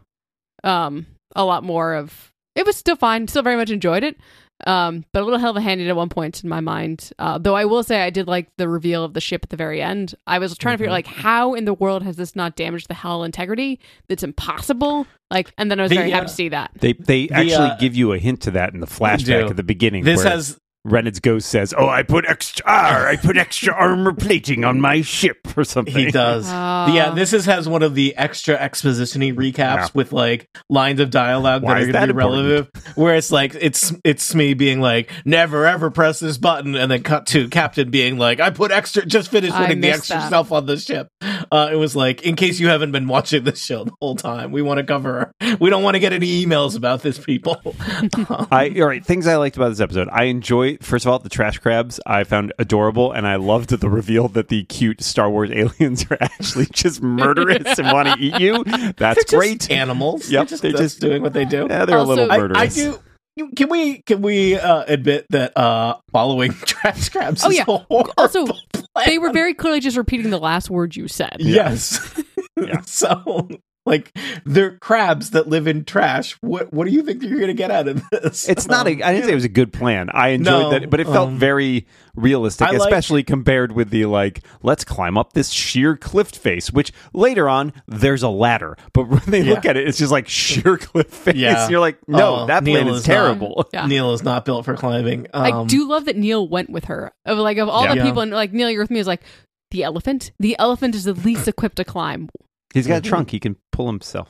[SPEAKER 2] Um, a lot more of, it was still fine, still very much enjoyed it. Um, but a little hell of a handy at one point in my mind. Uh, though I will say I did like the reveal of the ship at the very end. I was trying to figure out, like, how in the world has this not damaged the hull integrity? That's impossible. Like, and then I was
[SPEAKER 3] The,
[SPEAKER 2] very happy
[SPEAKER 3] uh,
[SPEAKER 2] to see that.
[SPEAKER 1] They they
[SPEAKER 3] The,
[SPEAKER 1] actually
[SPEAKER 3] uh,
[SPEAKER 1] give you a hint to that in the flashback
[SPEAKER 3] do.
[SPEAKER 1] at the beginning.
[SPEAKER 3] this
[SPEAKER 1] where
[SPEAKER 3] has
[SPEAKER 1] Rennett's ghost says, "Oh, I put extra, ah, I put extra armor plating on my ship or something."
[SPEAKER 3] he does.
[SPEAKER 2] Ah.
[SPEAKER 3] yeah, this is has one of the extra exposition-y recaps
[SPEAKER 1] Yeah.
[SPEAKER 3] with like lines of dialogue
[SPEAKER 1] Why
[SPEAKER 3] that
[SPEAKER 1] is
[SPEAKER 3] are going to
[SPEAKER 1] that
[SPEAKER 3] be relative. Where it's like it's it's me being like, never ever press this button, and then cut to Captain being like, I put extra, just finished
[SPEAKER 2] I
[SPEAKER 3] putting the
[SPEAKER 2] missed
[SPEAKER 3] extra
[SPEAKER 2] that.
[SPEAKER 3] stuff on the ship. Uh, it was like, in case you haven't been watching this show the whole time, we want to cover. We don't want to get any emails about this, people. Um,
[SPEAKER 1] I all right. Things I liked about this episode. I enjoy first of all the trash crabs. I found adorable, and I loved the reveal that the cute Star Wars aliens are actually just murderous and want to eat you. That's
[SPEAKER 3] they're just
[SPEAKER 1] great.
[SPEAKER 3] animals.
[SPEAKER 1] Yep,
[SPEAKER 3] they're just,
[SPEAKER 1] they're
[SPEAKER 3] that's
[SPEAKER 1] just-
[SPEAKER 3] doing what they do.
[SPEAKER 1] Yeah, they're
[SPEAKER 2] Also,
[SPEAKER 1] a little
[SPEAKER 2] I-
[SPEAKER 3] I,
[SPEAKER 1] murderous.
[SPEAKER 3] I do. you- Can we can we uh, admit that uh, following trash crabs
[SPEAKER 2] Oh,
[SPEAKER 3] is
[SPEAKER 2] yeah.
[SPEAKER 3] a horrible
[SPEAKER 2] Also,
[SPEAKER 3] plan?
[SPEAKER 2] They were very clearly just repeating the last word you said.
[SPEAKER 3] Yes.
[SPEAKER 1] Yeah.
[SPEAKER 3] So, like, they're crabs that live in trash. What What do you think you're going to get out of this?
[SPEAKER 1] It's not. A,
[SPEAKER 3] Um,
[SPEAKER 1] I didn't say it was a good plan. I enjoyed
[SPEAKER 3] No,
[SPEAKER 1] that, but it felt
[SPEAKER 3] um,
[SPEAKER 1] very realistic,
[SPEAKER 3] I like-
[SPEAKER 1] especially compared with the like, let's climb up this sheer cliff face. Which later on, there's a ladder, but when they look
[SPEAKER 3] Yeah.
[SPEAKER 1] at it, it's just like sheer cliff face.
[SPEAKER 3] Yeah.
[SPEAKER 1] You're like, no,
[SPEAKER 3] Oh,
[SPEAKER 1] that
[SPEAKER 3] Neil
[SPEAKER 1] plan is
[SPEAKER 3] is not-
[SPEAKER 1] terrible.
[SPEAKER 2] Yeah.
[SPEAKER 3] Neil is not built for climbing. Um,
[SPEAKER 2] I do love that Neil went with her. Of like of all
[SPEAKER 1] Yeah.
[SPEAKER 2] the
[SPEAKER 3] Yeah.
[SPEAKER 2] people, and like Neil, you're with me is like the elephant. The elephant is the least equipped to climb.
[SPEAKER 1] He's got a
[SPEAKER 3] Mhm.
[SPEAKER 1] trunk; he can pull himself.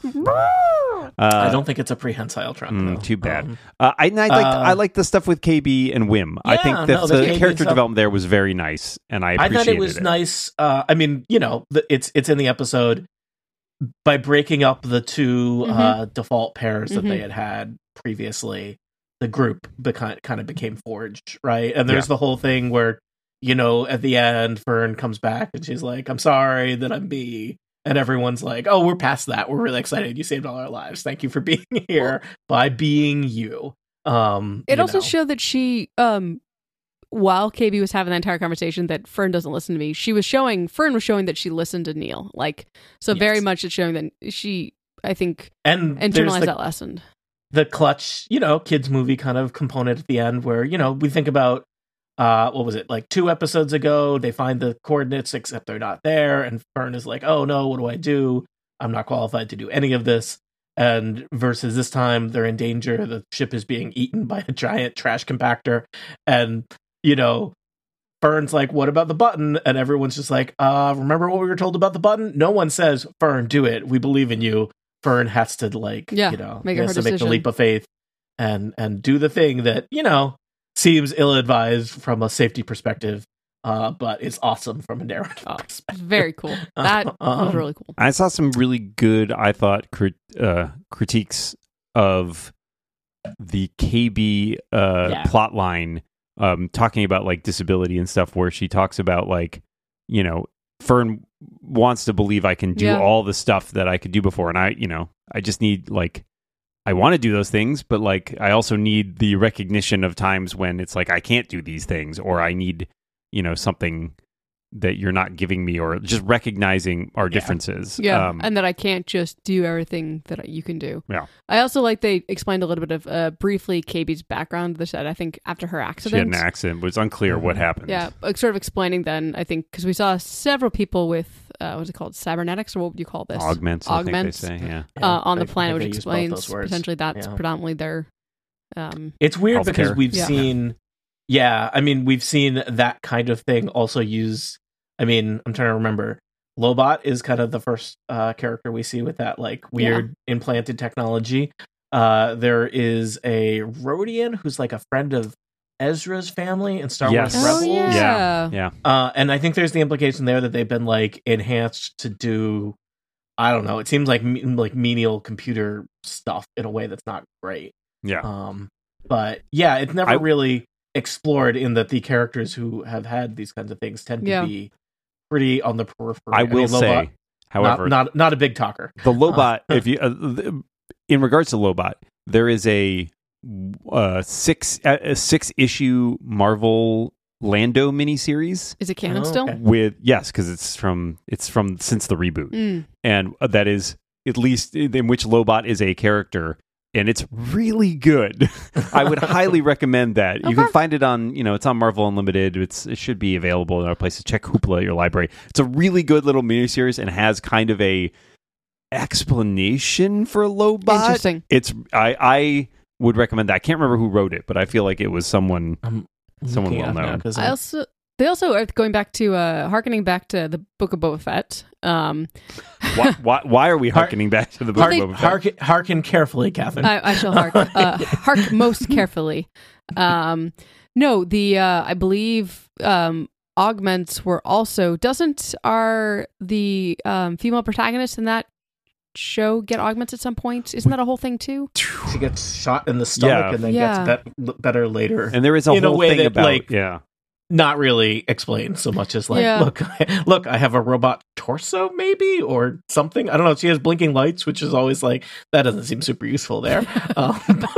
[SPEAKER 3] I
[SPEAKER 1] Uh,
[SPEAKER 3] don't think it's a prehensile trunk.
[SPEAKER 1] Mm,
[SPEAKER 3] though.
[SPEAKER 1] too bad.
[SPEAKER 3] Um,
[SPEAKER 1] uh, I, and I like
[SPEAKER 3] uh,
[SPEAKER 1] I like the stuff with K B and Wim. I
[SPEAKER 3] Yeah,
[SPEAKER 1] think
[SPEAKER 3] no,
[SPEAKER 1] that
[SPEAKER 3] the
[SPEAKER 1] the
[SPEAKER 3] K B
[SPEAKER 1] character
[SPEAKER 3] stuff-
[SPEAKER 1] development there was very nice, and I
[SPEAKER 3] I
[SPEAKER 1] appreciated
[SPEAKER 3] thought it was nice. Uh, I mean, you know, the, it's it's in the episode by breaking up the two uh, default pairs that
[SPEAKER 2] Mhm.
[SPEAKER 3] they had had previously. The group beca- kind of became forged, right? And there's the whole thing where, you know, at the end, Fern comes back and she's like, "I'm sorry that I'm B." And everyone's like, "Oh, we're past that. We're really excited. You saved all our lives. Thank you for being here by being you." Um,
[SPEAKER 2] It
[SPEAKER 3] you
[SPEAKER 2] also
[SPEAKER 3] know.
[SPEAKER 2] showed that she, um, while K B was having that entire conversation, that Fern doesn't listen to me. She was showing Fern was showing that she listened to Neil. Like, so very
[SPEAKER 3] Yes.
[SPEAKER 2] much it's showing that she, I think,
[SPEAKER 3] and there's
[SPEAKER 2] internalized
[SPEAKER 3] the
[SPEAKER 2] that lesson.
[SPEAKER 3] the clutch, you know, kids movie kind of component at the end where, you know, we think about uh what was it, like two episodes ago, they find the coordinates except they're not there, and Fern is like, "Oh no, what do I do? I'm not qualified to do any of this." And versus this time they're in danger, the ship is being eaten by a giant trash compactor, and you know, Fern's like, "What about the button?" And everyone's just like, uh, remember what we were told about the button? No one says, "Fern, do it. We believe in you." Fern has to like,
[SPEAKER 2] Yeah,
[SPEAKER 3] you know,
[SPEAKER 2] make
[SPEAKER 3] he
[SPEAKER 2] her
[SPEAKER 3] has to make the
[SPEAKER 2] decision.
[SPEAKER 3] leap of faith and and do the thing that, you know, seems ill-advised from a safety perspective, uh, but is awesome from a narrative
[SPEAKER 2] Oh,
[SPEAKER 3] perspective.
[SPEAKER 2] Very cool. That was
[SPEAKER 3] Um,
[SPEAKER 2] really cool.
[SPEAKER 1] I saw some really good, I thought, crit- uh, critiques of the K B uh,
[SPEAKER 3] Yeah.
[SPEAKER 1] plot line, um, talking about like disability and stuff, where she talks about like, you know, Fern wants to believe I can do
[SPEAKER 2] Yeah.
[SPEAKER 1] all the stuff that I could do before, and I, you know, I just need like, I want to do those things, but like, I also need the recognition of times when it's like I can't do these things, or I need, you know, something that you're not giving me, or just recognizing our differences.
[SPEAKER 2] Yeah,
[SPEAKER 1] Um,
[SPEAKER 2] and that I can't just do everything that you can do.
[SPEAKER 1] Yeah.
[SPEAKER 2] I also like they explained a little bit of uh, briefly K B's background. They said I think after her
[SPEAKER 1] she had
[SPEAKER 2] accident.
[SPEAKER 1] an accident, but it's unclear what happened.
[SPEAKER 2] Yeah, like sort of explaining then, I think, because we saw several people with, uh, what's it called, cybernetics, or what would you call this?
[SPEAKER 1] Augments,
[SPEAKER 2] Augments.
[SPEAKER 1] I think they say, yeah.
[SPEAKER 2] uh, on the
[SPEAKER 3] I- I
[SPEAKER 2] planet,
[SPEAKER 3] think
[SPEAKER 2] which
[SPEAKER 3] they use both
[SPEAKER 2] explains
[SPEAKER 3] those words.
[SPEAKER 2] potentially that's
[SPEAKER 3] Yeah.
[SPEAKER 2] predominantly their. Um,
[SPEAKER 3] It's weird
[SPEAKER 1] Healthcare.
[SPEAKER 3] because we've
[SPEAKER 2] Yeah.
[SPEAKER 3] seen Yeah, I mean, we've seen that kind of thing also used. I mean, I'm trying to remember. Lobot is kind of the first uh, character we see with that like weird yeah. implanted technology. Uh, there is a Rodian who's like a friend of Ezra's family in Star
[SPEAKER 1] yes.
[SPEAKER 3] Wars Rebels.
[SPEAKER 2] Oh, yeah,
[SPEAKER 1] yeah. yeah.
[SPEAKER 3] Uh, and I think there's the implication there that they've been like enhanced to do. I don't know. It seems like like menial computer stuff in a way that's not great.
[SPEAKER 1] Yeah.
[SPEAKER 3] Um, but yeah, it's never I, really explored in that the characters who have had these kinds of things tend yeah. to be pretty on the periphery.
[SPEAKER 1] I will I mean,
[SPEAKER 3] say,
[SPEAKER 1] Lobot, however,
[SPEAKER 3] not, not not a big talker.
[SPEAKER 1] The Lobot, uh, if you uh, in regards to Lobot, there is a uh, six uh, a six issue Marvel Lando miniseries.
[SPEAKER 2] Is it canon
[SPEAKER 3] oh,
[SPEAKER 2] still?
[SPEAKER 3] okay.
[SPEAKER 1] With yes, because it's from it's from since the reboot,
[SPEAKER 2] mm.
[SPEAKER 1] and that is at least in which Lobot is a character. And it's really good. I would highly recommend that. You
[SPEAKER 2] okay.
[SPEAKER 1] can find it on, you know, it's on Marvel Unlimited. It's it should be available in our places. Check Hoopla at your library. It's a really good little miniseries and has kind of a explanation for Lobot.
[SPEAKER 2] Interesting.
[SPEAKER 1] It's I I would recommend that. I can't remember who wrote it, but I feel like it was someone
[SPEAKER 3] I'm
[SPEAKER 1] someone well known.
[SPEAKER 2] I also they also are going back to uh harkening back to the Book of Boba Fett. Um,
[SPEAKER 1] why, why, why are we harkening back to the Book
[SPEAKER 3] hark,
[SPEAKER 1] of Boba Fett?
[SPEAKER 3] Harken, harken carefully, Catherine.
[SPEAKER 2] I, I shall hark, uh, hark most carefully. Um, no, the uh, I believe um, augments were also doesn't are the um, female protagonists in that show get augments at some point? Isn't that a whole thing too?
[SPEAKER 3] She gets shot in the stomach
[SPEAKER 1] yeah.
[SPEAKER 3] and then
[SPEAKER 2] yeah.
[SPEAKER 3] gets be- better later.
[SPEAKER 1] And there is a
[SPEAKER 3] in
[SPEAKER 1] whole
[SPEAKER 3] a way
[SPEAKER 1] thing
[SPEAKER 3] that,
[SPEAKER 1] about
[SPEAKER 3] like,
[SPEAKER 1] yeah.
[SPEAKER 3] not really explained so much as like,
[SPEAKER 2] yeah.
[SPEAKER 3] look, I, look, I have a robot torso, maybe, or something. I don't know. She has blinking lights, which is always like that doesn't seem super useful there. um,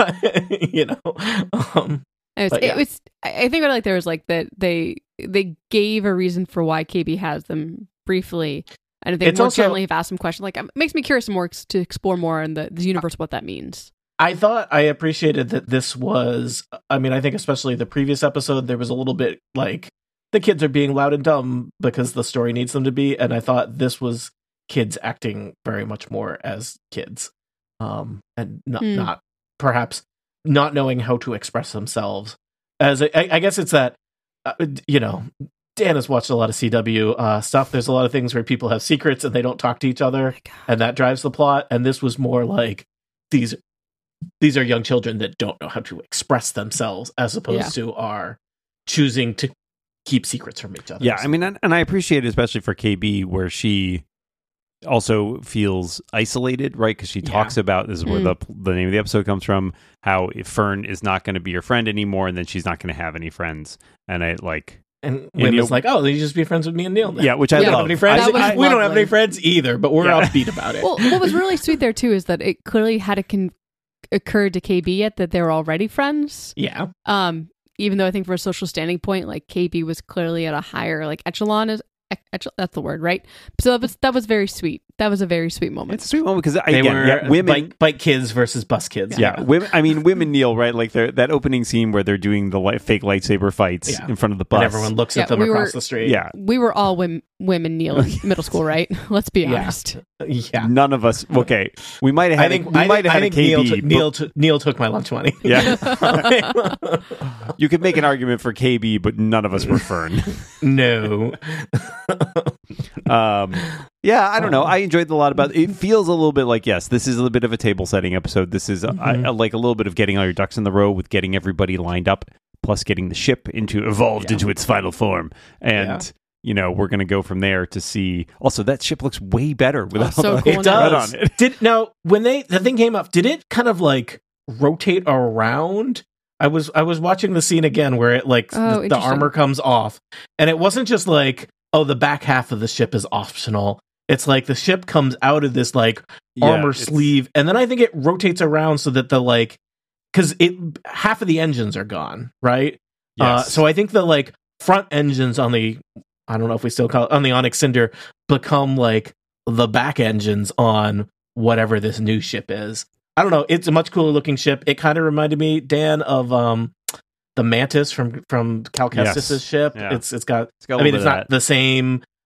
[SPEAKER 3] but you know, um,
[SPEAKER 2] it was,
[SPEAKER 3] but, yeah.
[SPEAKER 2] it was. I think what I like there was like that they they gave a reason for why K B has them briefly, and if they
[SPEAKER 3] It's
[SPEAKER 2] more
[SPEAKER 3] also-
[SPEAKER 2] generally have asked some questions, like it makes me curious more to explore more in the, the universe what that means.
[SPEAKER 3] I thought I appreciated that this was, I mean, I think especially the previous episode, there was a little bit like the kids are being loud and dumb because the story needs them to be. And I thought this was kids acting very much more as kids. Um, and not,
[SPEAKER 2] Hmm.
[SPEAKER 3] not perhaps not knowing how to express themselves. As I, I guess it's that, uh, you know, Dan has watched a lot of C W uh, stuff. There's a lot of things where people have secrets and they don't talk to each other, and that drives the plot. And this was more like these these are young children that don't know how to express themselves, as opposed
[SPEAKER 2] Yeah.
[SPEAKER 3] to are choosing to keep secrets from each other.
[SPEAKER 1] Yeah, I mean, and, and I appreciate it, especially for K B, where she also feels isolated, right? Because she
[SPEAKER 3] Yeah.
[SPEAKER 1] talks about, this is where
[SPEAKER 2] Mm.
[SPEAKER 1] the the name of the episode comes from, how if Fern is not going to be your friend anymore, and then she's not going to have any friends. And I like...
[SPEAKER 3] And
[SPEAKER 1] And
[SPEAKER 3] Wim
[SPEAKER 1] you-
[SPEAKER 3] is like, oh, then you just be friends with me and Neil then.
[SPEAKER 1] Yeah, which I
[SPEAKER 3] we don't
[SPEAKER 1] love.
[SPEAKER 3] have any friends.
[SPEAKER 2] That was
[SPEAKER 3] we don't have
[SPEAKER 2] lovely.
[SPEAKER 3] any friends either, but we're
[SPEAKER 1] Yeah.
[SPEAKER 3] upbeat about it.
[SPEAKER 2] Well, what was really sweet there too is that it clearly had a con- occurred to K B yet that they were already friends.
[SPEAKER 3] yeah.
[SPEAKER 2] Um, even though I think from a social standing point, like K B was clearly at a higher like echelon is ec- echelon, that's the word, right? So that was that was very sweet. That was a very sweet moment.
[SPEAKER 1] It's a sweet moment because
[SPEAKER 3] They
[SPEAKER 1] again,
[SPEAKER 3] were
[SPEAKER 1] yeah, women...
[SPEAKER 3] bike, bike kids versus bus kids.
[SPEAKER 1] Yeah, women. I mean, women Neil, right? Like they're- that opening scene where they're doing the light, fake lightsaber fights
[SPEAKER 3] Yeah.
[SPEAKER 1] in front of the bus.
[SPEAKER 3] And everyone looks
[SPEAKER 2] Yeah,
[SPEAKER 3] at them
[SPEAKER 2] we
[SPEAKER 3] across
[SPEAKER 2] were-
[SPEAKER 3] the street.
[SPEAKER 1] Yeah,
[SPEAKER 2] We were all women, women Neil in middle school, right? Let's be
[SPEAKER 3] Yeah.
[SPEAKER 2] honest.
[SPEAKER 3] Yeah.
[SPEAKER 1] none of us. Okay, we might have
[SPEAKER 3] I
[SPEAKER 1] had.
[SPEAKER 3] think
[SPEAKER 1] a, we
[SPEAKER 3] I
[SPEAKER 1] might
[SPEAKER 3] think,
[SPEAKER 1] have
[SPEAKER 3] I
[SPEAKER 1] had
[SPEAKER 3] think
[SPEAKER 1] a K B.
[SPEAKER 3] Neil, took,
[SPEAKER 1] but-
[SPEAKER 3] Neil, took, Neil took my lunch money.
[SPEAKER 1] Yeah, you could make an argument for K B, but none of us were Fern.
[SPEAKER 3] No.
[SPEAKER 1] um, yeah, I don't know. I enjoyed a lot about it. It feels a little bit like, yes, this is a bit of a table setting episode. This is
[SPEAKER 3] Mhm.
[SPEAKER 1] I, I like a little bit of getting all your ducks in the row with getting everybody lined up, plus getting the ship into evolved
[SPEAKER 3] Yeah.
[SPEAKER 1] into its final form. And
[SPEAKER 3] Yeah.
[SPEAKER 1] you know, we're going to go from there to see. Also, that ship looks way better without
[SPEAKER 2] so
[SPEAKER 1] the
[SPEAKER 2] cool.
[SPEAKER 3] It
[SPEAKER 2] One that
[SPEAKER 1] red
[SPEAKER 3] does.
[SPEAKER 1] on it.
[SPEAKER 3] Did now when they the thing came up, did it kind of like rotate around? I was I was watching the scene again where it like
[SPEAKER 2] Oh,
[SPEAKER 3] the, the
[SPEAKER 2] interesting.
[SPEAKER 3] armor comes off, and it wasn't just like, oh, the back half of the ship is optional. It's like the ship comes out of this like
[SPEAKER 1] Yeah,
[SPEAKER 3] armor
[SPEAKER 1] it's-
[SPEAKER 3] sleeve, and then I think it rotates around so that the like because it half of the engines are gone, right? Uh,
[SPEAKER 1] Yes.
[SPEAKER 3] so I think the like front engines on the I don't know if we still call it on the Onyx Cinder become like the back engines on whatever this new ship is. I don't know. It's a much cooler looking ship. It kind of reminded me, Dan, of um the Mantis from from Cal Kestis's
[SPEAKER 1] Yes.
[SPEAKER 3] ship.
[SPEAKER 1] Yeah.
[SPEAKER 3] It's it's got.
[SPEAKER 1] It's got a
[SPEAKER 3] I mean,
[SPEAKER 1] little
[SPEAKER 3] it's
[SPEAKER 1] bit of
[SPEAKER 3] not the same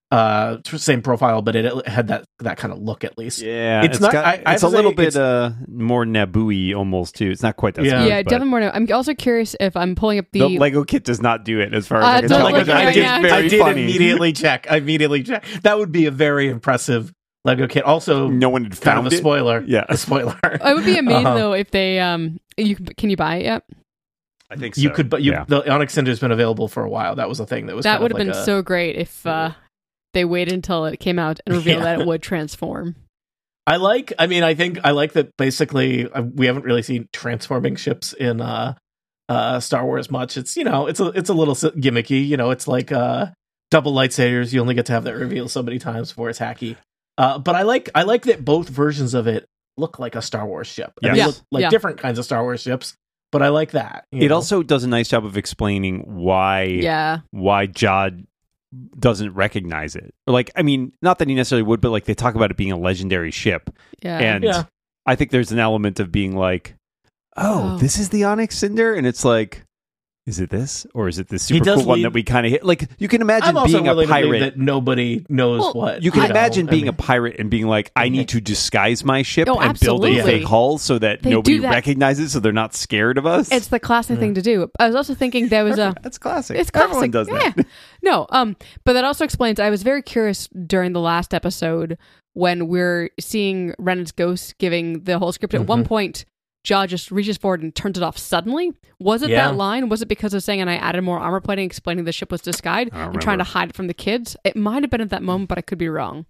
[SPEAKER 3] uh, same profile, but it, it had that that kind of look at least.
[SPEAKER 1] Yeah,
[SPEAKER 3] It's
[SPEAKER 1] it's
[SPEAKER 3] not-
[SPEAKER 1] got-
[SPEAKER 3] I- I have
[SPEAKER 1] it's a
[SPEAKER 3] to say
[SPEAKER 1] little bit
[SPEAKER 3] it's-
[SPEAKER 1] uh, more Naboo-y almost too. It's not quite that.
[SPEAKER 3] Yeah.
[SPEAKER 1] smooth,
[SPEAKER 2] yeah,
[SPEAKER 1] but
[SPEAKER 2] definitely more. I'm also curious if I'm pulling up the.
[SPEAKER 1] the Lego kit does not do it as far as
[SPEAKER 2] Uh,
[SPEAKER 1] I can
[SPEAKER 2] don't
[SPEAKER 1] tell.
[SPEAKER 2] look
[SPEAKER 1] which
[SPEAKER 2] at
[SPEAKER 1] I
[SPEAKER 2] it
[SPEAKER 1] think
[SPEAKER 2] right
[SPEAKER 1] is
[SPEAKER 2] now.
[SPEAKER 1] very
[SPEAKER 3] I did
[SPEAKER 1] funny.
[SPEAKER 3] immediately check. I immediately check. That would be a very impressive Lego kit. Also,
[SPEAKER 1] No one had
[SPEAKER 3] kind
[SPEAKER 1] found
[SPEAKER 3] of a
[SPEAKER 1] it.
[SPEAKER 3] spoiler.
[SPEAKER 1] Yeah.
[SPEAKER 3] a spoiler.
[SPEAKER 2] It would be amazing
[SPEAKER 3] Uh-huh.
[SPEAKER 2] though if they um you can can you buy it yet?
[SPEAKER 1] I think so.
[SPEAKER 3] You could, but you,
[SPEAKER 1] yeah.
[SPEAKER 3] the Onyx Cinder's been available for a while. That was a thing that was
[SPEAKER 2] That
[SPEAKER 3] kind
[SPEAKER 2] would
[SPEAKER 3] of
[SPEAKER 2] have
[SPEAKER 3] like
[SPEAKER 2] been
[SPEAKER 3] a-
[SPEAKER 2] so great if uh they waited until it came out and revealed
[SPEAKER 3] Yeah.
[SPEAKER 2] that it would transform.
[SPEAKER 3] I like. I mean, I think I like that. Basically, uh, we haven't really seen transforming ships in uh, uh, Star Wars much. It's you know, it's a it's a little s- gimmicky. You know, it's like uh, double lightsabers. You only get to have that reveal so many times before it's hacky. Uh, but I like I like that both versions of it look like a Star Wars ship. And
[SPEAKER 1] Yes.
[SPEAKER 3] they
[SPEAKER 2] Yeah.
[SPEAKER 3] look like
[SPEAKER 2] Yeah.
[SPEAKER 3] different kinds of Star Wars ships. But I like that. you
[SPEAKER 1] It
[SPEAKER 3] know?
[SPEAKER 1] also does a nice job of explaining why
[SPEAKER 2] Yeah.
[SPEAKER 1] why Jod doesn't recognize it. Like, I mean, not that he necessarily would, but like they talk about it being a legendary ship,
[SPEAKER 2] Yeah.
[SPEAKER 1] and
[SPEAKER 3] Yeah.
[SPEAKER 1] I think there's an element of being like, oh,
[SPEAKER 2] Oh.
[SPEAKER 1] this is the Onyx Cinder, and it's like, is it this or is it this
[SPEAKER 3] He
[SPEAKER 1] super
[SPEAKER 3] does
[SPEAKER 1] cool one
[SPEAKER 3] leave-
[SPEAKER 1] that we kind of hit? Like, you can imagine
[SPEAKER 3] I'm also
[SPEAKER 1] being a
[SPEAKER 3] willing to believe
[SPEAKER 1] pirate.
[SPEAKER 3] that nobody knows
[SPEAKER 2] Well,
[SPEAKER 3] what
[SPEAKER 1] You can
[SPEAKER 3] know,
[SPEAKER 1] imagine
[SPEAKER 3] I
[SPEAKER 1] being
[SPEAKER 3] mean-
[SPEAKER 1] a pirate and being like, I need to disguise my ship
[SPEAKER 2] Oh,
[SPEAKER 1] and build a
[SPEAKER 2] absolutely.
[SPEAKER 1] fake hull so that
[SPEAKER 2] They
[SPEAKER 1] nobody
[SPEAKER 2] do that.
[SPEAKER 1] recognizes, so they're not scared of us.
[SPEAKER 2] It's the classic thing to do. I was also thinking there was a
[SPEAKER 1] That's classic.
[SPEAKER 2] It's classic.
[SPEAKER 1] Everyone does that.
[SPEAKER 2] Yeah. No, um, but that also explains. I was very curious during the last episode when we're seeing Renan's ghost giving the whole script. At one
[SPEAKER 3] Mhm.
[SPEAKER 2] point, Jaw just reaches forward and turns it off suddenly. Was it
[SPEAKER 3] Yeah.
[SPEAKER 2] that line? Was it because of saying, and I added more armor plating, explaining the ship was disguised
[SPEAKER 1] I don't
[SPEAKER 2] and trying to
[SPEAKER 1] remember.
[SPEAKER 2] hide it from the kids? It might have been at that moment, but I could be wrong.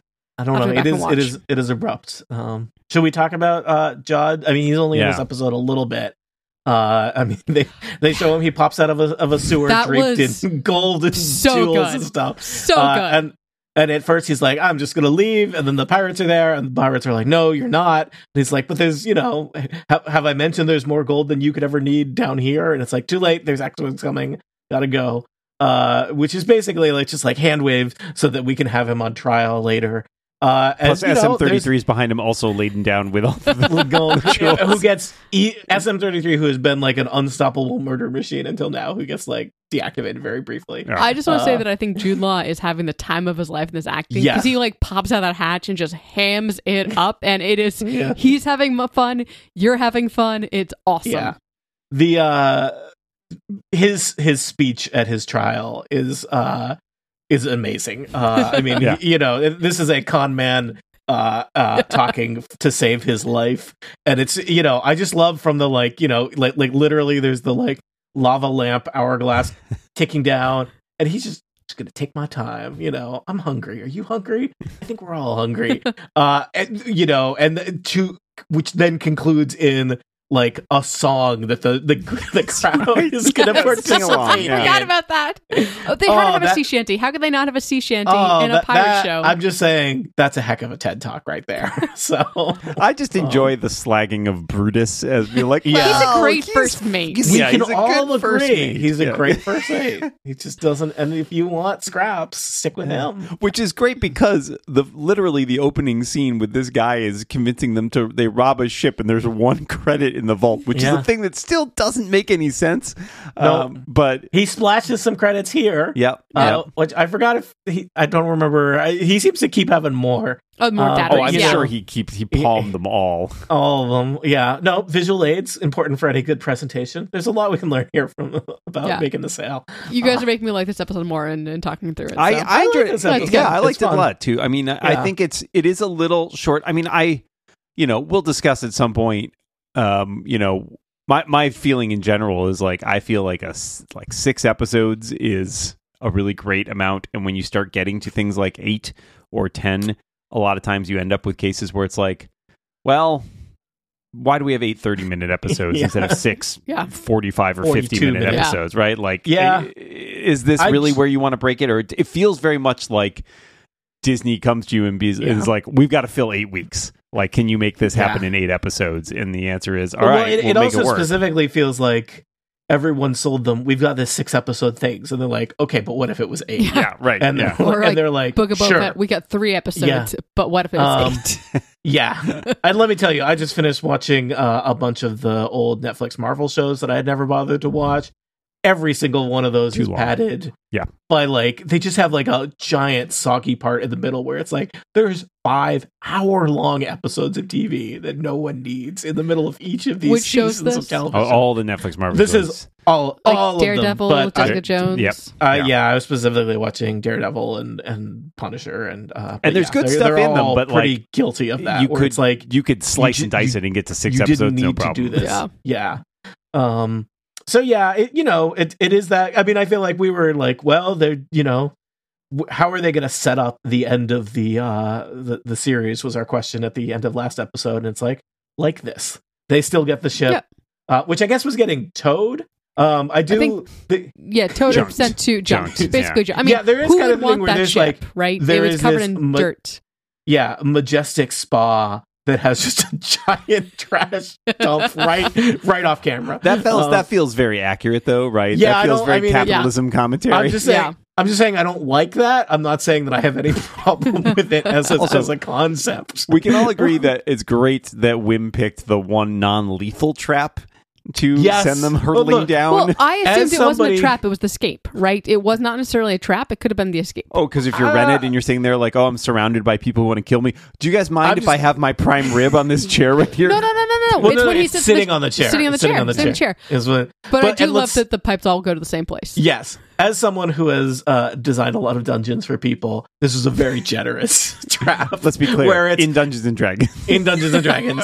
[SPEAKER 3] I don't
[SPEAKER 2] I'll
[SPEAKER 3] know.
[SPEAKER 2] go back
[SPEAKER 3] It
[SPEAKER 2] and
[SPEAKER 3] is.
[SPEAKER 2] watch.
[SPEAKER 3] It is. It is abrupt. Um, should we talk about uh, Jod? I mean, he's only in
[SPEAKER 1] Yeah.
[SPEAKER 3] this episode a little bit. Uh, I mean, they they show him. He pops out of a of a sewer
[SPEAKER 2] That
[SPEAKER 3] draped
[SPEAKER 2] was
[SPEAKER 3] in gold and
[SPEAKER 2] so
[SPEAKER 3] jewels
[SPEAKER 2] good.
[SPEAKER 3] and stuff.
[SPEAKER 2] So
[SPEAKER 3] Uh,
[SPEAKER 2] good.
[SPEAKER 3] And and at first he's like, "I'm just gonna leave," and then the pirates are there, and the pirates are like, "No, you're not." And he's like, "But there's, you know, have, have I mentioned there's more gold than you could ever need down here?" And it's like, "Too late. There's X-Wings coming. Gotta go." Uh, which is basically like just like hand wave so that we can have him on trial later. Uh,
[SPEAKER 1] Plus,
[SPEAKER 3] as, you know,
[SPEAKER 1] S M
[SPEAKER 3] there's-
[SPEAKER 1] thirty-three is behind him, also laden down with all the
[SPEAKER 3] Gold,
[SPEAKER 1] jewels.
[SPEAKER 3] who gets e- S M thirty-three, who has been like an unstoppable murder machine until now, who gets like deactivated very briefly.
[SPEAKER 1] Yeah.
[SPEAKER 2] I just want to say
[SPEAKER 3] Uh,
[SPEAKER 2] that I think Jude Law is having the time of his life in this acting
[SPEAKER 3] Yeah.
[SPEAKER 2] because he like pops out of that hatch and just hams it up, and it is
[SPEAKER 3] Yeah.
[SPEAKER 2] he's having mu- fun, you're having fun. It's awesome.
[SPEAKER 3] Yeah. The uh, his his speech at his trial is uh is amazing. Uh, I mean,
[SPEAKER 1] Yeah.
[SPEAKER 3] y- you know, this is a con man. Uh, uh, talking to save his life, and it's you know I just love from the like you know like like literally there's the like lava lamp hourglass ticking down, and he's just, just gonna take my time. You know, I'm hungry. Are you hungry? I think we're all hungry. uh, and, you know, and to which then concludes in like a song that the the, the crowd
[SPEAKER 1] right.
[SPEAKER 3] is gonna
[SPEAKER 1] Yes. Sing along,
[SPEAKER 3] participate.
[SPEAKER 1] yeah.
[SPEAKER 2] I forgot about that. Oh, they
[SPEAKER 3] Oh,
[SPEAKER 2] had to have
[SPEAKER 3] that-
[SPEAKER 2] a sea shanty. How could they not have a sea shanty
[SPEAKER 3] Oh,
[SPEAKER 2] in a
[SPEAKER 3] that-
[SPEAKER 2] pirate
[SPEAKER 3] that-
[SPEAKER 2] show?
[SPEAKER 3] I'm just saying that's a heck of a TED talk right there. So
[SPEAKER 1] I just enjoy the slagging of Brutus as be like,
[SPEAKER 3] Yeah.
[SPEAKER 2] He's a
[SPEAKER 1] "Well,
[SPEAKER 2] great
[SPEAKER 1] he's-
[SPEAKER 2] first mate.
[SPEAKER 1] he's-
[SPEAKER 3] we
[SPEAKER 1] yeah,
[SPEAKER 3] can
[SPEAKER 1] he's a
[SPEAKER 3] all
[SPEAKER 1] good first
[SPEAKER 3] agree
[SPEAKER 1] mate.
[SPEAKER 3] he's a
[SPEAKER 1] Yeah.
[SPEAKER 3] great first mate. He just doesn't. And if you want scraps, stick with him.
[SPEAKER 1] Which is great because the literally the opening scene with this guy is convincing them to they rob a ship and there's one credit in the vault, which
[SPEAKER 3] Yeah.
[SPEAKER 1] is a thing that still doesn't make any sense.
[SPEAKER 3] No.
[SPEAKER 1] Um, but
[SPEAKER 3] He splashes some credits here.
[SPEAKER 1] yep,
[SPEAKER 3] Uh,
[SPEAKER 1] yep.
[SPEAKER 3] which I forgot if he, I don't remember. I, he seems to keep having more.
[SPEAKER 2] Oh, more
[SPEAKER 3] Uh,
[SPEAKER 2] data.
[SPEAKER 1] Oh, I'm
[SPEAKER 3] you
[SPEAKER 2] yeah.
[SPEAKER 1] sure he keeps he palmed them all.
[SPEAKER 3] All of them. Yeah. No, visual aids, important for any good presentation. There's a lot we can learn here from about
[SPEAKER 2] Yeah.
[SPEAKER 3] making the sale.
[SPEAKER 2] You guys are making me like this episode more and, and talking through it.
[SPEAKER 1] I,
[SPEAKER 2] so.
[SPEAKER 1] I
[SPEAKER 3] I like
[SPEAKER 1] enjoyed
[SPEAKER 3] this
[SPEAKER 1] it.
[SPEAKER 3] episode.
[SPEAKER 1] Yeah, I
[SPEAKER 3] It's
[SPEAKER 1] liked it a
[SPEAKER 3] fun.
[SPEAKER 1] lot too. I mean, I I
[SPEAKER 3] Yeah.
[SPEAKER 1] think it's it is a little short. I mean, I you know we'll discuss at some point. Um, you know, my my feeling in general is like I feel like a s- like six episodes is a really great amount, and when you start getting to things like eight or ten, a lot of times you end up with cases where it's like, well, why do we have eight thirty minute episodes
[SPEAKER 3] Yeah.
[SPEAKER 1] instead of six
[SPEAKER 2] Yeah.
[SPEAKER 1] forty-five or fifty
[SPEAKER 3] forty-two
[SPEAKER 1] minute
[SPEAKER 3] minutes.
[SPEAKER 2] Yeah.
[SPEAKER 1] episodes, right? Like,
[SPEAKER 3] Yeah.
[SPEAKER 1] i- is this
[SPEAKER 3] I
[SPEAKER 1] really
[SPEAKER 3] just-
[SPEAKER 1] where you want to break it? Or it, it feels very much like Disney comes to you and be,
[SPEAKER 3] Yeah.
[SPEAKER 1] is like, we've got to fill eight weeks. Like, can you make this happen
[SPEAKER 3] Yeah.
[SPEAKER 1] in eight episodes? And the answer is, all
[SPEAKER 3] Well,
[SPEAKER 1] right,
[SPEAKER 3] it,
[SPEAKER 1] we'll
[SPEAKER 3] it
[SPEAKER 1] make
[SPEAKER 3] also
[SPEAKER 1] it work.
[SPEAKER 3] specifically feels like everyone sold them. We've got this six episode thing, so they're like, okay, but what if it was eight?
[SPEAKER 1] Yeah, right.
[SPEAKER 3] And,
[SPEAKER 1] yeah.
[SPEAKER 2] Or like
[SPEAKER 3] and they're like,
[SPEAKER 2] Book of Boba
[SPEAKER 3] sure.
[SPEAKER 2] Fett, we got three episodes,
[SPEAKER 3] Yeah.
[SPEAKER 2] but what if it was
[SPEAKER 3] Um,
[SPEAKER 2] eight?
[SPEAKER 3] Yeah. And let me tell you, I just finished watching uh, a bunch of the old Netflix Marvel shows that I had never bothered to watch. every single one of those
[SPEAKER 1] Too
[SPEAKER 3] is
[SPEAKER 1] long.
[SPEAKER 3] padded.
[SPEAKER 1] Yeah.
[SPEAKER 3] By like they just have like a giant soggy part in the middle where it's like there's five hour long episodes of T V that no one needs in the middle of each of these
[SPEAKER 2] Which shows
[SPEAKER 3] seasons
[SPEAKER 2] this?
[SPEAKER 3] of television.
[SPEAKER 1] all, all the Netflix Marvel.
[SPEAKER 3] This
[SPEAKER 1] shows.
[SPEAKER 3] is all
[SPEAKER 2] Like
[SPEAKER 3] all
[SPEAKER 2] Daredevil,
[SPEAKER 3] of them. But
[SPEAKER 2] Jessica
[SPEAKER 3] I,
[SPEAKER 2] Jones.
[SPEAKER 1] Yep.
[SPEAKER 3] uh,
[SPEAKER 1] Yeah.
[SPEAKER 3] yeah. I was specifically watching Daredevil and, and Punisher and uh, but
[SPEAKER 1] And there's
[SPEAKER 3] yeah,
[SPEAKER 1] good
[SPEAKER 3] they're-
[SPEAKER 1] stuff
[SPEAKER 3] they're
[SPEAKER 1] in them,
[SPEAKER 3] all
[SPEAKER 1] but,
[SPEAKER 3] pretty
[SPEAKER 1] like,
[SPEAKER 3] guilty of that.
[SPEAKER 1] you
[SPEAKER 3] where
[SPEAKER 1] could
[SPEAKER 3] it's like
[SPEAKER 1] you could slice
[SPEAKER 3] ju-
[SPEAKER 1] and dice
[SPEAKER 3] you-
[SPEAKER 1] it and get to six
[SPEAKER 3] you
[SPEAKER 1] episodes.
[SPEAKER 3] didn't need
[SPEAKER 1] no
[SPEAKER 3] to
[SPEAKER 1] problem.
[SPEAKER 3] do this.
[SPEAKER 2] Yeah.
[SPEAKER 3] Yeah. Um. So yeah, it, you know, it it is that. I mean, I feel like we were like, well, they're you know, w- how are they going to set up the end of the uh the the series was our question at the end of last episode, and it's like like this. They still get the ship,
[SPEAKER 2] Yeah.
[SPEAKER 3] uh, which I guess was getting towed. Um, I do.
[SPEAKER 2] think-
[SPEAKER 3] the-
[SPEAKER 2] Yeah, totally
[SPEAKER 1] Junked.
[SPEAKER 2] sent to junked.
[SPEAKER 1] Junked,
[SPEAKER 2] Basically,
[SPEAKER 1] yeah.
[SPEAKER 2] junked. I mean,
[SPEAKER 3] Yeah, there is
[SPEAKER 2] who
[SPEAKER 3] kind
[SPEAKER 2] would
[SPEAKER 3] of a thing
[SPEAKER 2] want
[SPEAKER 3] where
[SPEAKER 2] that
[SPEAKER 3] there's,
[SPEAKER 2] ship,
[SPEAKER 3] like,
[SPEAKER 2] right?
[SPEAKER 3] there
[SPEAKER 2] It was
[SPEAKER 3] is
[SPEAKER 2] covered
[SPEAKER 3] this
[SPEAKER 2] in
[SPEAKER 3] mo-
[SPEAKER 2] dirt.
[SPEAKER 3] yeah, majestic spa that has just a giant trash dump right right off camera.
[SPEAKER 1] That feels
[SPEAKER 3] Um,
[SPEAKER 1] that feels very accurate, though, right?
[SPEAKER 3] Yeah,
[SPEAKER 1] that
[SPEAKER 3] I
[SPEAKER 1] feels
[SPEAKER 3] don't-
[SPEAKER 1] very
[SPEAKER 3] I mean,
[SPEAKER 1] capitalism commentary.
[SPEAKER 3] I'm just saying.
[SPEAKER 2] Yeah.
[SPEAKER 3] I'm just saying I don't like that. I'm not saying that I have any problem with it as a,
[SPEAKER 1] Also,
[SPEAKER 3] as a concept.
[SPEAKER 1] we can all agree that it's great that Wim picked the one non-lethal trap to
[SPEAKER 3] Yes.
[SPEAKER 1] send them
[SPEAKER 3] Well,
[SPEAKER 1] hurtling
[SPEAKER 3] look,
[SPEAKER 1] down.
[SPEAKER 2] Well, I assumed
[SPEAKER 3] As
[SPEAKER 2] it wasn't
[SPEAKER 3] somebody-
[SPEAKER 2] a trap; it was the escape, right? It was not necessarily a trap; it could have been the escape.
[SPEAKER 1] Oh, because if you're
[SPEAKER 3] Uh,
[SPEAKER 1] rented and you're sitting there like, oh, I'm surrounded by people who want to kill me. Do you guys mind
[SPEAKER 3] I'm
[SPEAKER 1] if
[SPEAKER 3] just-
[SPEAKER 1] I have my prime rib on this chair right here?
[SPEAKER 2] No, no, no, no, no.
[SPEAKER 3] Well,
[SPEAKER 2] it's
[SPEAKER 3] no,
[SPEAKER 2] when he
[SPEAKER 3] it's
[SPEAKER 2] sits
[SPEAKER 3] sitting
[SPEAKER 2] the-
[SPEAKER 3] on the chair.
[SPEAKER 2] Sitting on the
[SPEAKER 3] It's sitting
[SPEAKER 2] chair.
[SPEAKER 3] on the
[SPEAKER 2] sitting
[SPEAKER 3] chair.
[SPEAKER 2] chair.
[SPEAKER 3] Is what,
[SPEAKER 2] But, I
[SPEAKER 3] but-
[SPEAKER 2] do
[SPEAKER 3] and
[SPEAKER 2] love
[SPEAKER 3] let's-
[SPEAKER 2] that the pipes all go to the same place.
[SPEAKER 3] Yes, as someone who has uh, designed a lot of dungeons for people, this is a very generous trap.
[SPEAKER 1] Let's be clear.
[SPEAKER 3] Where it's
[SPEAKER 1] in Dungeons and Dragons.
[SPEAKER 3] in Dungeons and Dragons.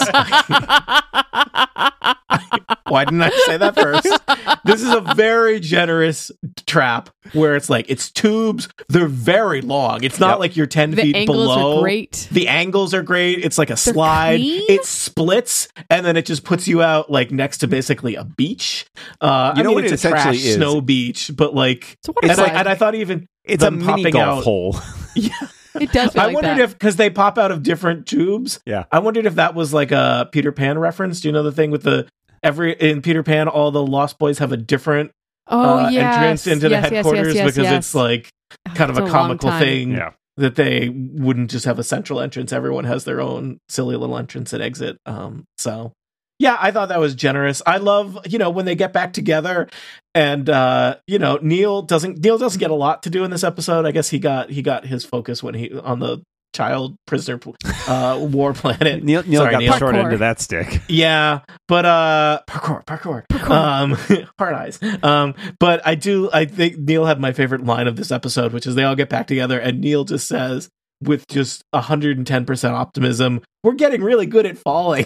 [SPEAKER 3] Why didn't I say that first? This is a very generous trap where it's like it's tubes. They're very long. It's not
[SPEAKER 1] Yep.
[SPEAKER 3] like you're ten
[SPEAKER 2] The
[SPEAKER 3] feet
[SPEAKER 2] angles
[SPEAKER 3] below.
[SPEAKER 2] are great.
[SPEAKER 3] The angles are great. It's like a slide.
[SPEAKER 2] clean.
[SPEAKER 3] It splits and then it just puts you out like next to basically a beach. Uh,
[SPEAKER 1] You
[SPEAKER 3] I
[SPEAKER 1] know
[SPEAKER 3] mean,
[SPEAKER 1] what
[SPEAKER 3] it's
[SPEAKER 1] it
[SPEAKER 3] a trash
[SPEAKER 1] essentially is?
[SPEAKER 3] snow beach, but like,
[SPEAKER 2] It's a water
[SPEAKER 3] and, I,
[SPEAKER 2] slide.
[SPEAKER 3] and I thought even
[SPEAKER 1] It's a
[SPEAKER 3] them
[SPEAKER 1] mini
[SPEAKER 3] popping
[SPEAKER 1] golf
[SPEAKER 3] out-
[SPEAKER 1] hole.
[SPEAKER 3] yeah.
[SPEAKER 2] It does feel
[SPEAKER 3] I
[SPEAKER 2] like
[SPEAKER 3] wondered
[SPEAKER 2] that.
[SPEAKER 3] if because they pop out of different tubes.
[SPEAKER 1] Yeah.
[SPEAKER 3] I wondered if that was like a Peter Pan reference. Do you know the thing with the every in Peter Pan, all the Lost Boys have a different
[SPEAKER 2] oh,
[SPEAKER 3] uh,
[SPEAKER 2] yes.
[SPEAKER 3] entrance into
[SPEAKER 2] yes,
[SPEAKER 3] the
[SPEAKER 2] yes,
[SPEAKER 3] headquarters
[SPEAKER 2] yes, yes,
[SPEAKER 3] because
[SPEAKER 2] yes.
[SPEAKER 3] it's like kind of
[SPEAKER 2] It's
[SPEAKER 3] a
[SPEAKER 2] a long
[SPEAKER 3] comical
[SPEAKER 2] time.
[SPEAKER 3] thing
[SPEAKER 1] Yeah.
[SPEAKER 3] that they wouldn't just have a central entrance. Everyone has their own silly little entrance and exit. Um, so yeah, I thought that was generous. I love, you know, when they get back together and uh, you know, Neil doesn't Neil doesn't get a lot to do in this episode. I guess he got he got his focus when he on the child prisoner uh war planet.
[SPEAKER 1] Neil, Neil
[SPEAKER 3] Sorry,
[SPEAKER 1] got
[SPEAKER 3] Neil.
[SPEAKER 1] the short
[SPEAKER 2] Parkour.
[SPEAKER 1] end of that stick.
[SPEAKER 3] Yeah, but uh parkour, parkour. Um hard eyes. Um but I do I think Neil had my favorite line of this episode, which is they all get back together and Neil just says with just one hundred ten percent optimism, we're getting really good at falling.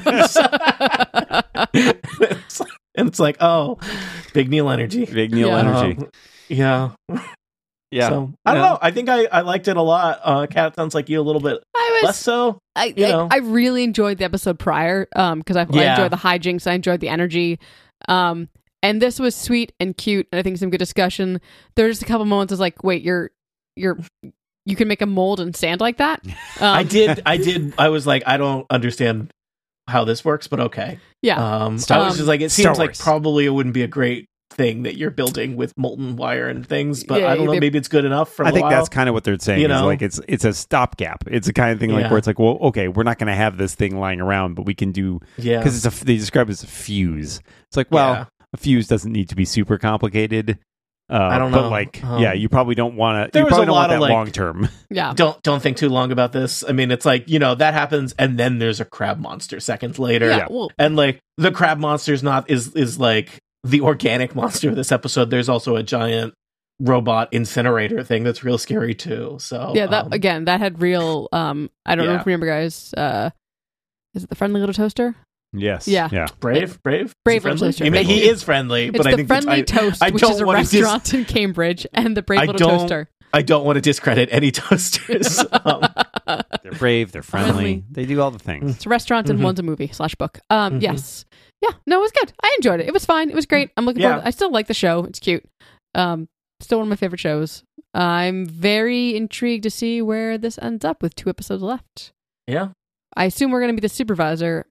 [SPEAKER 3] it's, and it's like, oh, big Neil energy.
[SPEAKER 1] Big Neil
[SPEAKER 2] Yeah.
[SPEAKER 1] energy.
[SPEAKER 3] Um, yeah.
[SPEAKER 1] Yeah.
[SPEAKER 3] So I don't
[SPEAKER 1] Yeah.
[SPEAKER 3] know. I think I, I liked it a lot. Uh Kat sounds like you a little bit
[SPEAKER 2] I
[SPEAKER 3] less
[SPEAKER 2] was
[SPEAKER 3] so.
[SPEAKER 2] I,
[SPEAKER 3] you
[SPEAKER 2] I,
[SPEAKER 3] know.
[SPEAKER 2] I really enjoyed the episode prior um because I, I
[SPEAKER 3] Yeah.
[SPEAKER 2] enjoyed the hijinks, I enjoyed the energy, um and this was sweet and cute, and I think some good discussion. There's a couple moments I was like, wait, you're you're you can make a mold in sand like that? Um,
[SPEAKER 3] I did I did I was like, I don't understand how this works, but okay.
[SPEAKER 2] Yeah,
[SPEAKER 3] Um
[SPEAKER 1] Star
[SPEAKER 3] I was
[SPEAKER 2] Wars.
[SPEAKER 3] just like it
[SPEAKER 1] Star
[SPEAKER 3] seems like
[SPEAKER 1] Wars.
[SPEAKER 3] probably it wouldn't be a great thing that you're building with molten wire and things, but
[SPEAKER 2] Yeah,
[SPEAKER 3] I don't know,
[SPEAKER 2] they-
[SPEAKER 3] maybe it's good enough for a
[SPEAKER 1] I think
[SPEAKER 3] while.
[SPEAKER 1] that's kind of what they're saying.
[SPEAKER 3] You
[SPEAKER 1] is
[SPEAKER 3] know?
[SPEAKER 1] like it's it's a stopgap. It's a kind of thing like
[SPEAKER 3] Yeah.
[SPEAKER 1] where it's like, well, okay, we're not going to have this thing lying around, but we can do
[SPEAKER 3] yeah.
[SPEAKER 1] because it's a they describe it as a fuse. It's like, well,
[SPEAKER 3] Yeah.
[SPEAKER 1] a fuse doesn't need to be super complicated. Uh,
[SPEAKER 3] I don't
[SPEAKER 1] but
[SPEAKER 3] know.
[SPEAKER 1] like,
[SPEAKER 3] Um,
[SPEAKER 1] yeah, you probably don't want to.
[SPEAKER 3] there
[SPEAKER 1] You
[SPEAKER 3] was
[SPEAKER 1] probably
[SPEAKER 3] a
[SPEAKER 1] don't want
[SPEAKER 3] lot
[SPEAKER 1] that
[SPEAKER 3] of, like-
[SPEAKER 1] long term.
[SPEAKER 2] yeah.
[SPEAKER 3] don't don't think too long about this. I mean, it's like, you know, that happens and then there's a crab monster seconds later.
[SPEAKER 2] Yeah, well,
[SPEAKER 3] And like the crab monster's not is is like the organic monster of this episode. There's also a giant robot incinerator thing that's real scary too. So
[SPEAKER 2] yeah, that
[SPEAKER 3] um,
[SPEAKER 2] again, that had real. Um, I don't know
[SPEAKER 3] Yeah.
[SPEAKER 2] if you remember, guys. Uh, is it the friendly little toaster?
[SPEAKER 1] Yes.
[SPEAKER 2] Yeah.
[SPEAKER 1] Yeah.
[SPEAKER 3] brave, brave, Is he
[SPEAKER 2] Brave little
[SPEAKER 3] friendly?
[SPEAKER 2] toaster.
[SPEAKER 3] I mean, he
[SPEAKER 2] Brave.
[SPEAKER 3] is friendly,
[SPEAKER 2] It's
[SPEAKER 3] but I
[SPEAKER 2] the
[SPEAKER 3] think
[SPEAKER 2] Friendly
[SPEAKER 3] that's, I,
[SPEAKER 2] Toast,
[SPEAKER 3] I
[SPEAKER 2] which
[SPEAKER 3] don't
[SPEAKER 2] is a
[SPEAKER 3] wanna dis-
[SPEAKER 2] restaurant in Cambridge, and the Brave
[SPEAKER 3] I
[SPEAKER 2] Little
[SPEAKER 3] don't-
[SPEAKER 2] Toaster.
[SPEAKER 3] I don't want to discredit any toasters. um,
[SPEAKER 1] They're brave. They're friendly.
[SPEAKER 2] Friendly.
[SPEAKER 1] They do all the things.
[SPEAKER 2] It's a restaurant and
[SPEAKER 3] Mhm.
[SPEAKER 2] one's a movie slash book. Um,
[SPEAKER 3] Mhm.
[SPEAKER 2] yes, yeah, no, it was good. I enjoyed it. It was fine. It was great. I'm looking
[SPEAKER 3] Yeah.
[SPEAKER 2] forward. I still like the show. It's cute. Um, still one of my favorite shows. I'm very intrigued to see where this ends up with two episodes left.
[SPEAKER 3] yeah,
[SPEAKER 2] I assume we're going to be the supervisor.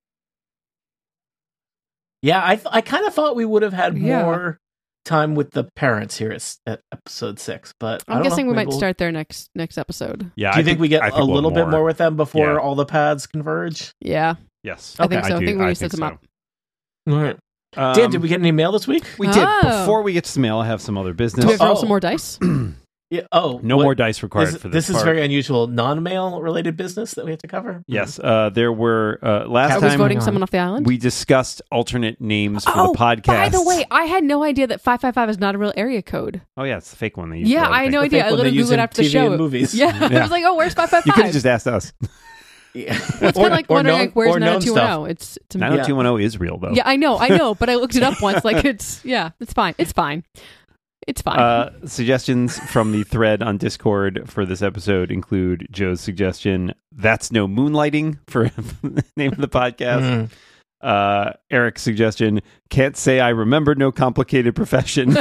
[SPEAKER 3] yeah. I th- I kind of thought we would have had
[SPEAKER 2] Yeah.
[SPEAKER 3] more time with the parents here at, at episode six, but I
[SPEAKER 2] I'm
[SPEAKER 3] don't
[SPEAKER 2] guessing
[SPEAKER 3] know.
[SPEAKER 2] we
[SPEAKER 3] Maybe
[SPEAKER 2] might
[SPEAKER 3] we'll-
[SPEAKER 2] start there next next episode.
[SPEAKER 1] Yeah.
[SPEAKER 3] Do you
[SPEAKER 1] I
[SPEAKER 3] think, we get
[SPEAKER 1] I
[SPEAKER 3] a
[SPEAKER 1] think we'll
[SPEAKER 3] little bit more with them before
[SPEAKER 1] Yeah.
[SPEAKER 3] all the paths converge?
[SPEAKER 2] Yeah,
[SPEAKER 1] Yes.
[SPEAKER 2] I think so. I
[SPEAKER 1] do-
[SPEAKER 2] think we
[SPEAKER 1] I
[SPEAKER 2] need to set
[SPEAKER 1] think
[SPEAKER 2] them
[SPEAKER 1] so.
[SPEAKER 2] up.
[SPEAKER 3] All right.
[SPEAKER 1] Um,
[SPEAKER 3] Dan, did we get any mail this week?
[SPEAKER 1] We did.
[SPEAKER 2] Oh.
[SPEAKER 1] Before we get to the mail, I have some other business.
[SPEAKER 2] Do we have to roll
[SPEAKER 3] Oh.
[SPEAKER 2] some more dice?
[SPEAKER 3] Yeah. Oh,
[SPEAKER 1] No
[SPEAKER 3] what-
[SPEAKER 1] more dice required
[SPEAKER 3] This,
[SPEAKER 1] for this.
[SPEAKER 3] this is
[SPEAKER 1] part.
[SPEAKER 3] very unusual. Non-mail related business that we have to cover.
[SPEAKER 1] Yes, uh, there were uh, last
[SPEAKER 2] Are we
[SPEAKER 1] time
[SPEAKER 2] voting someone off the island?
[SPEAKER 1] we discussed alternate names for
[SPEAKER 2] oh,
[SPEAKER 1] the podcast.
[SPEAKER 2] by the way, I had no idea that five five five is not a real area code.
[SPEAKER 1] oh yeah, it's the fake one. They used
[SPEAKER 2] Yeah,
[SPEAKER 1] for other
[SPEAKER 2] I had no
[SPEAKER 1] things.
[SPEAKER 2] idea.
[SPEAKER 3] fake
[SPEAKER 2] I
[SPEAKER 3] one they
[SPEAKER 2] literally
[SPEAKER 3] use
[SPEAKER 2] Googled
[SPEAKER 3] in
[SPEAKER 2] after the
[SPEAKER 3] T V
[SPEAKER 2] show.
[SPEAKER 3] and movies.
[SPEAKER 2] Yeah, I
[SPEAKER 1] Yeah.
[SPEAKER 2] was like, oh, where's five five
[SPEAKER 1] You could have
[SPEAKER 2] five?
[SPEAKER 1] just asked us.
[SPEAKER 3] Yeah.
[SPEAKER 2] It's kind of like wondering, like, where's
[SPEAKER 3] or known
[SPEAKER 2] nine oh two one oh?
[SPEAKER 3] stuff.
[SPEAKER 2] It's, it's
[SPEAKER 1] nine oh two one oh is real though.
[SPEAKER 2] Yeah, I know, I know, but I looked it up once. Like, it's, yeah, it's fine. It's fine. It's fine.
[SPEAKER 1] Uh, suggestions from the thread on Discord for this episode include Joe's suggestion, "That's no moonlighting" for the name of the podcast.
[SPEAKER 3] Mm.
[SPEAKER 1] Uh, Eric's suggestion, "Can't say I remember no complicated profession."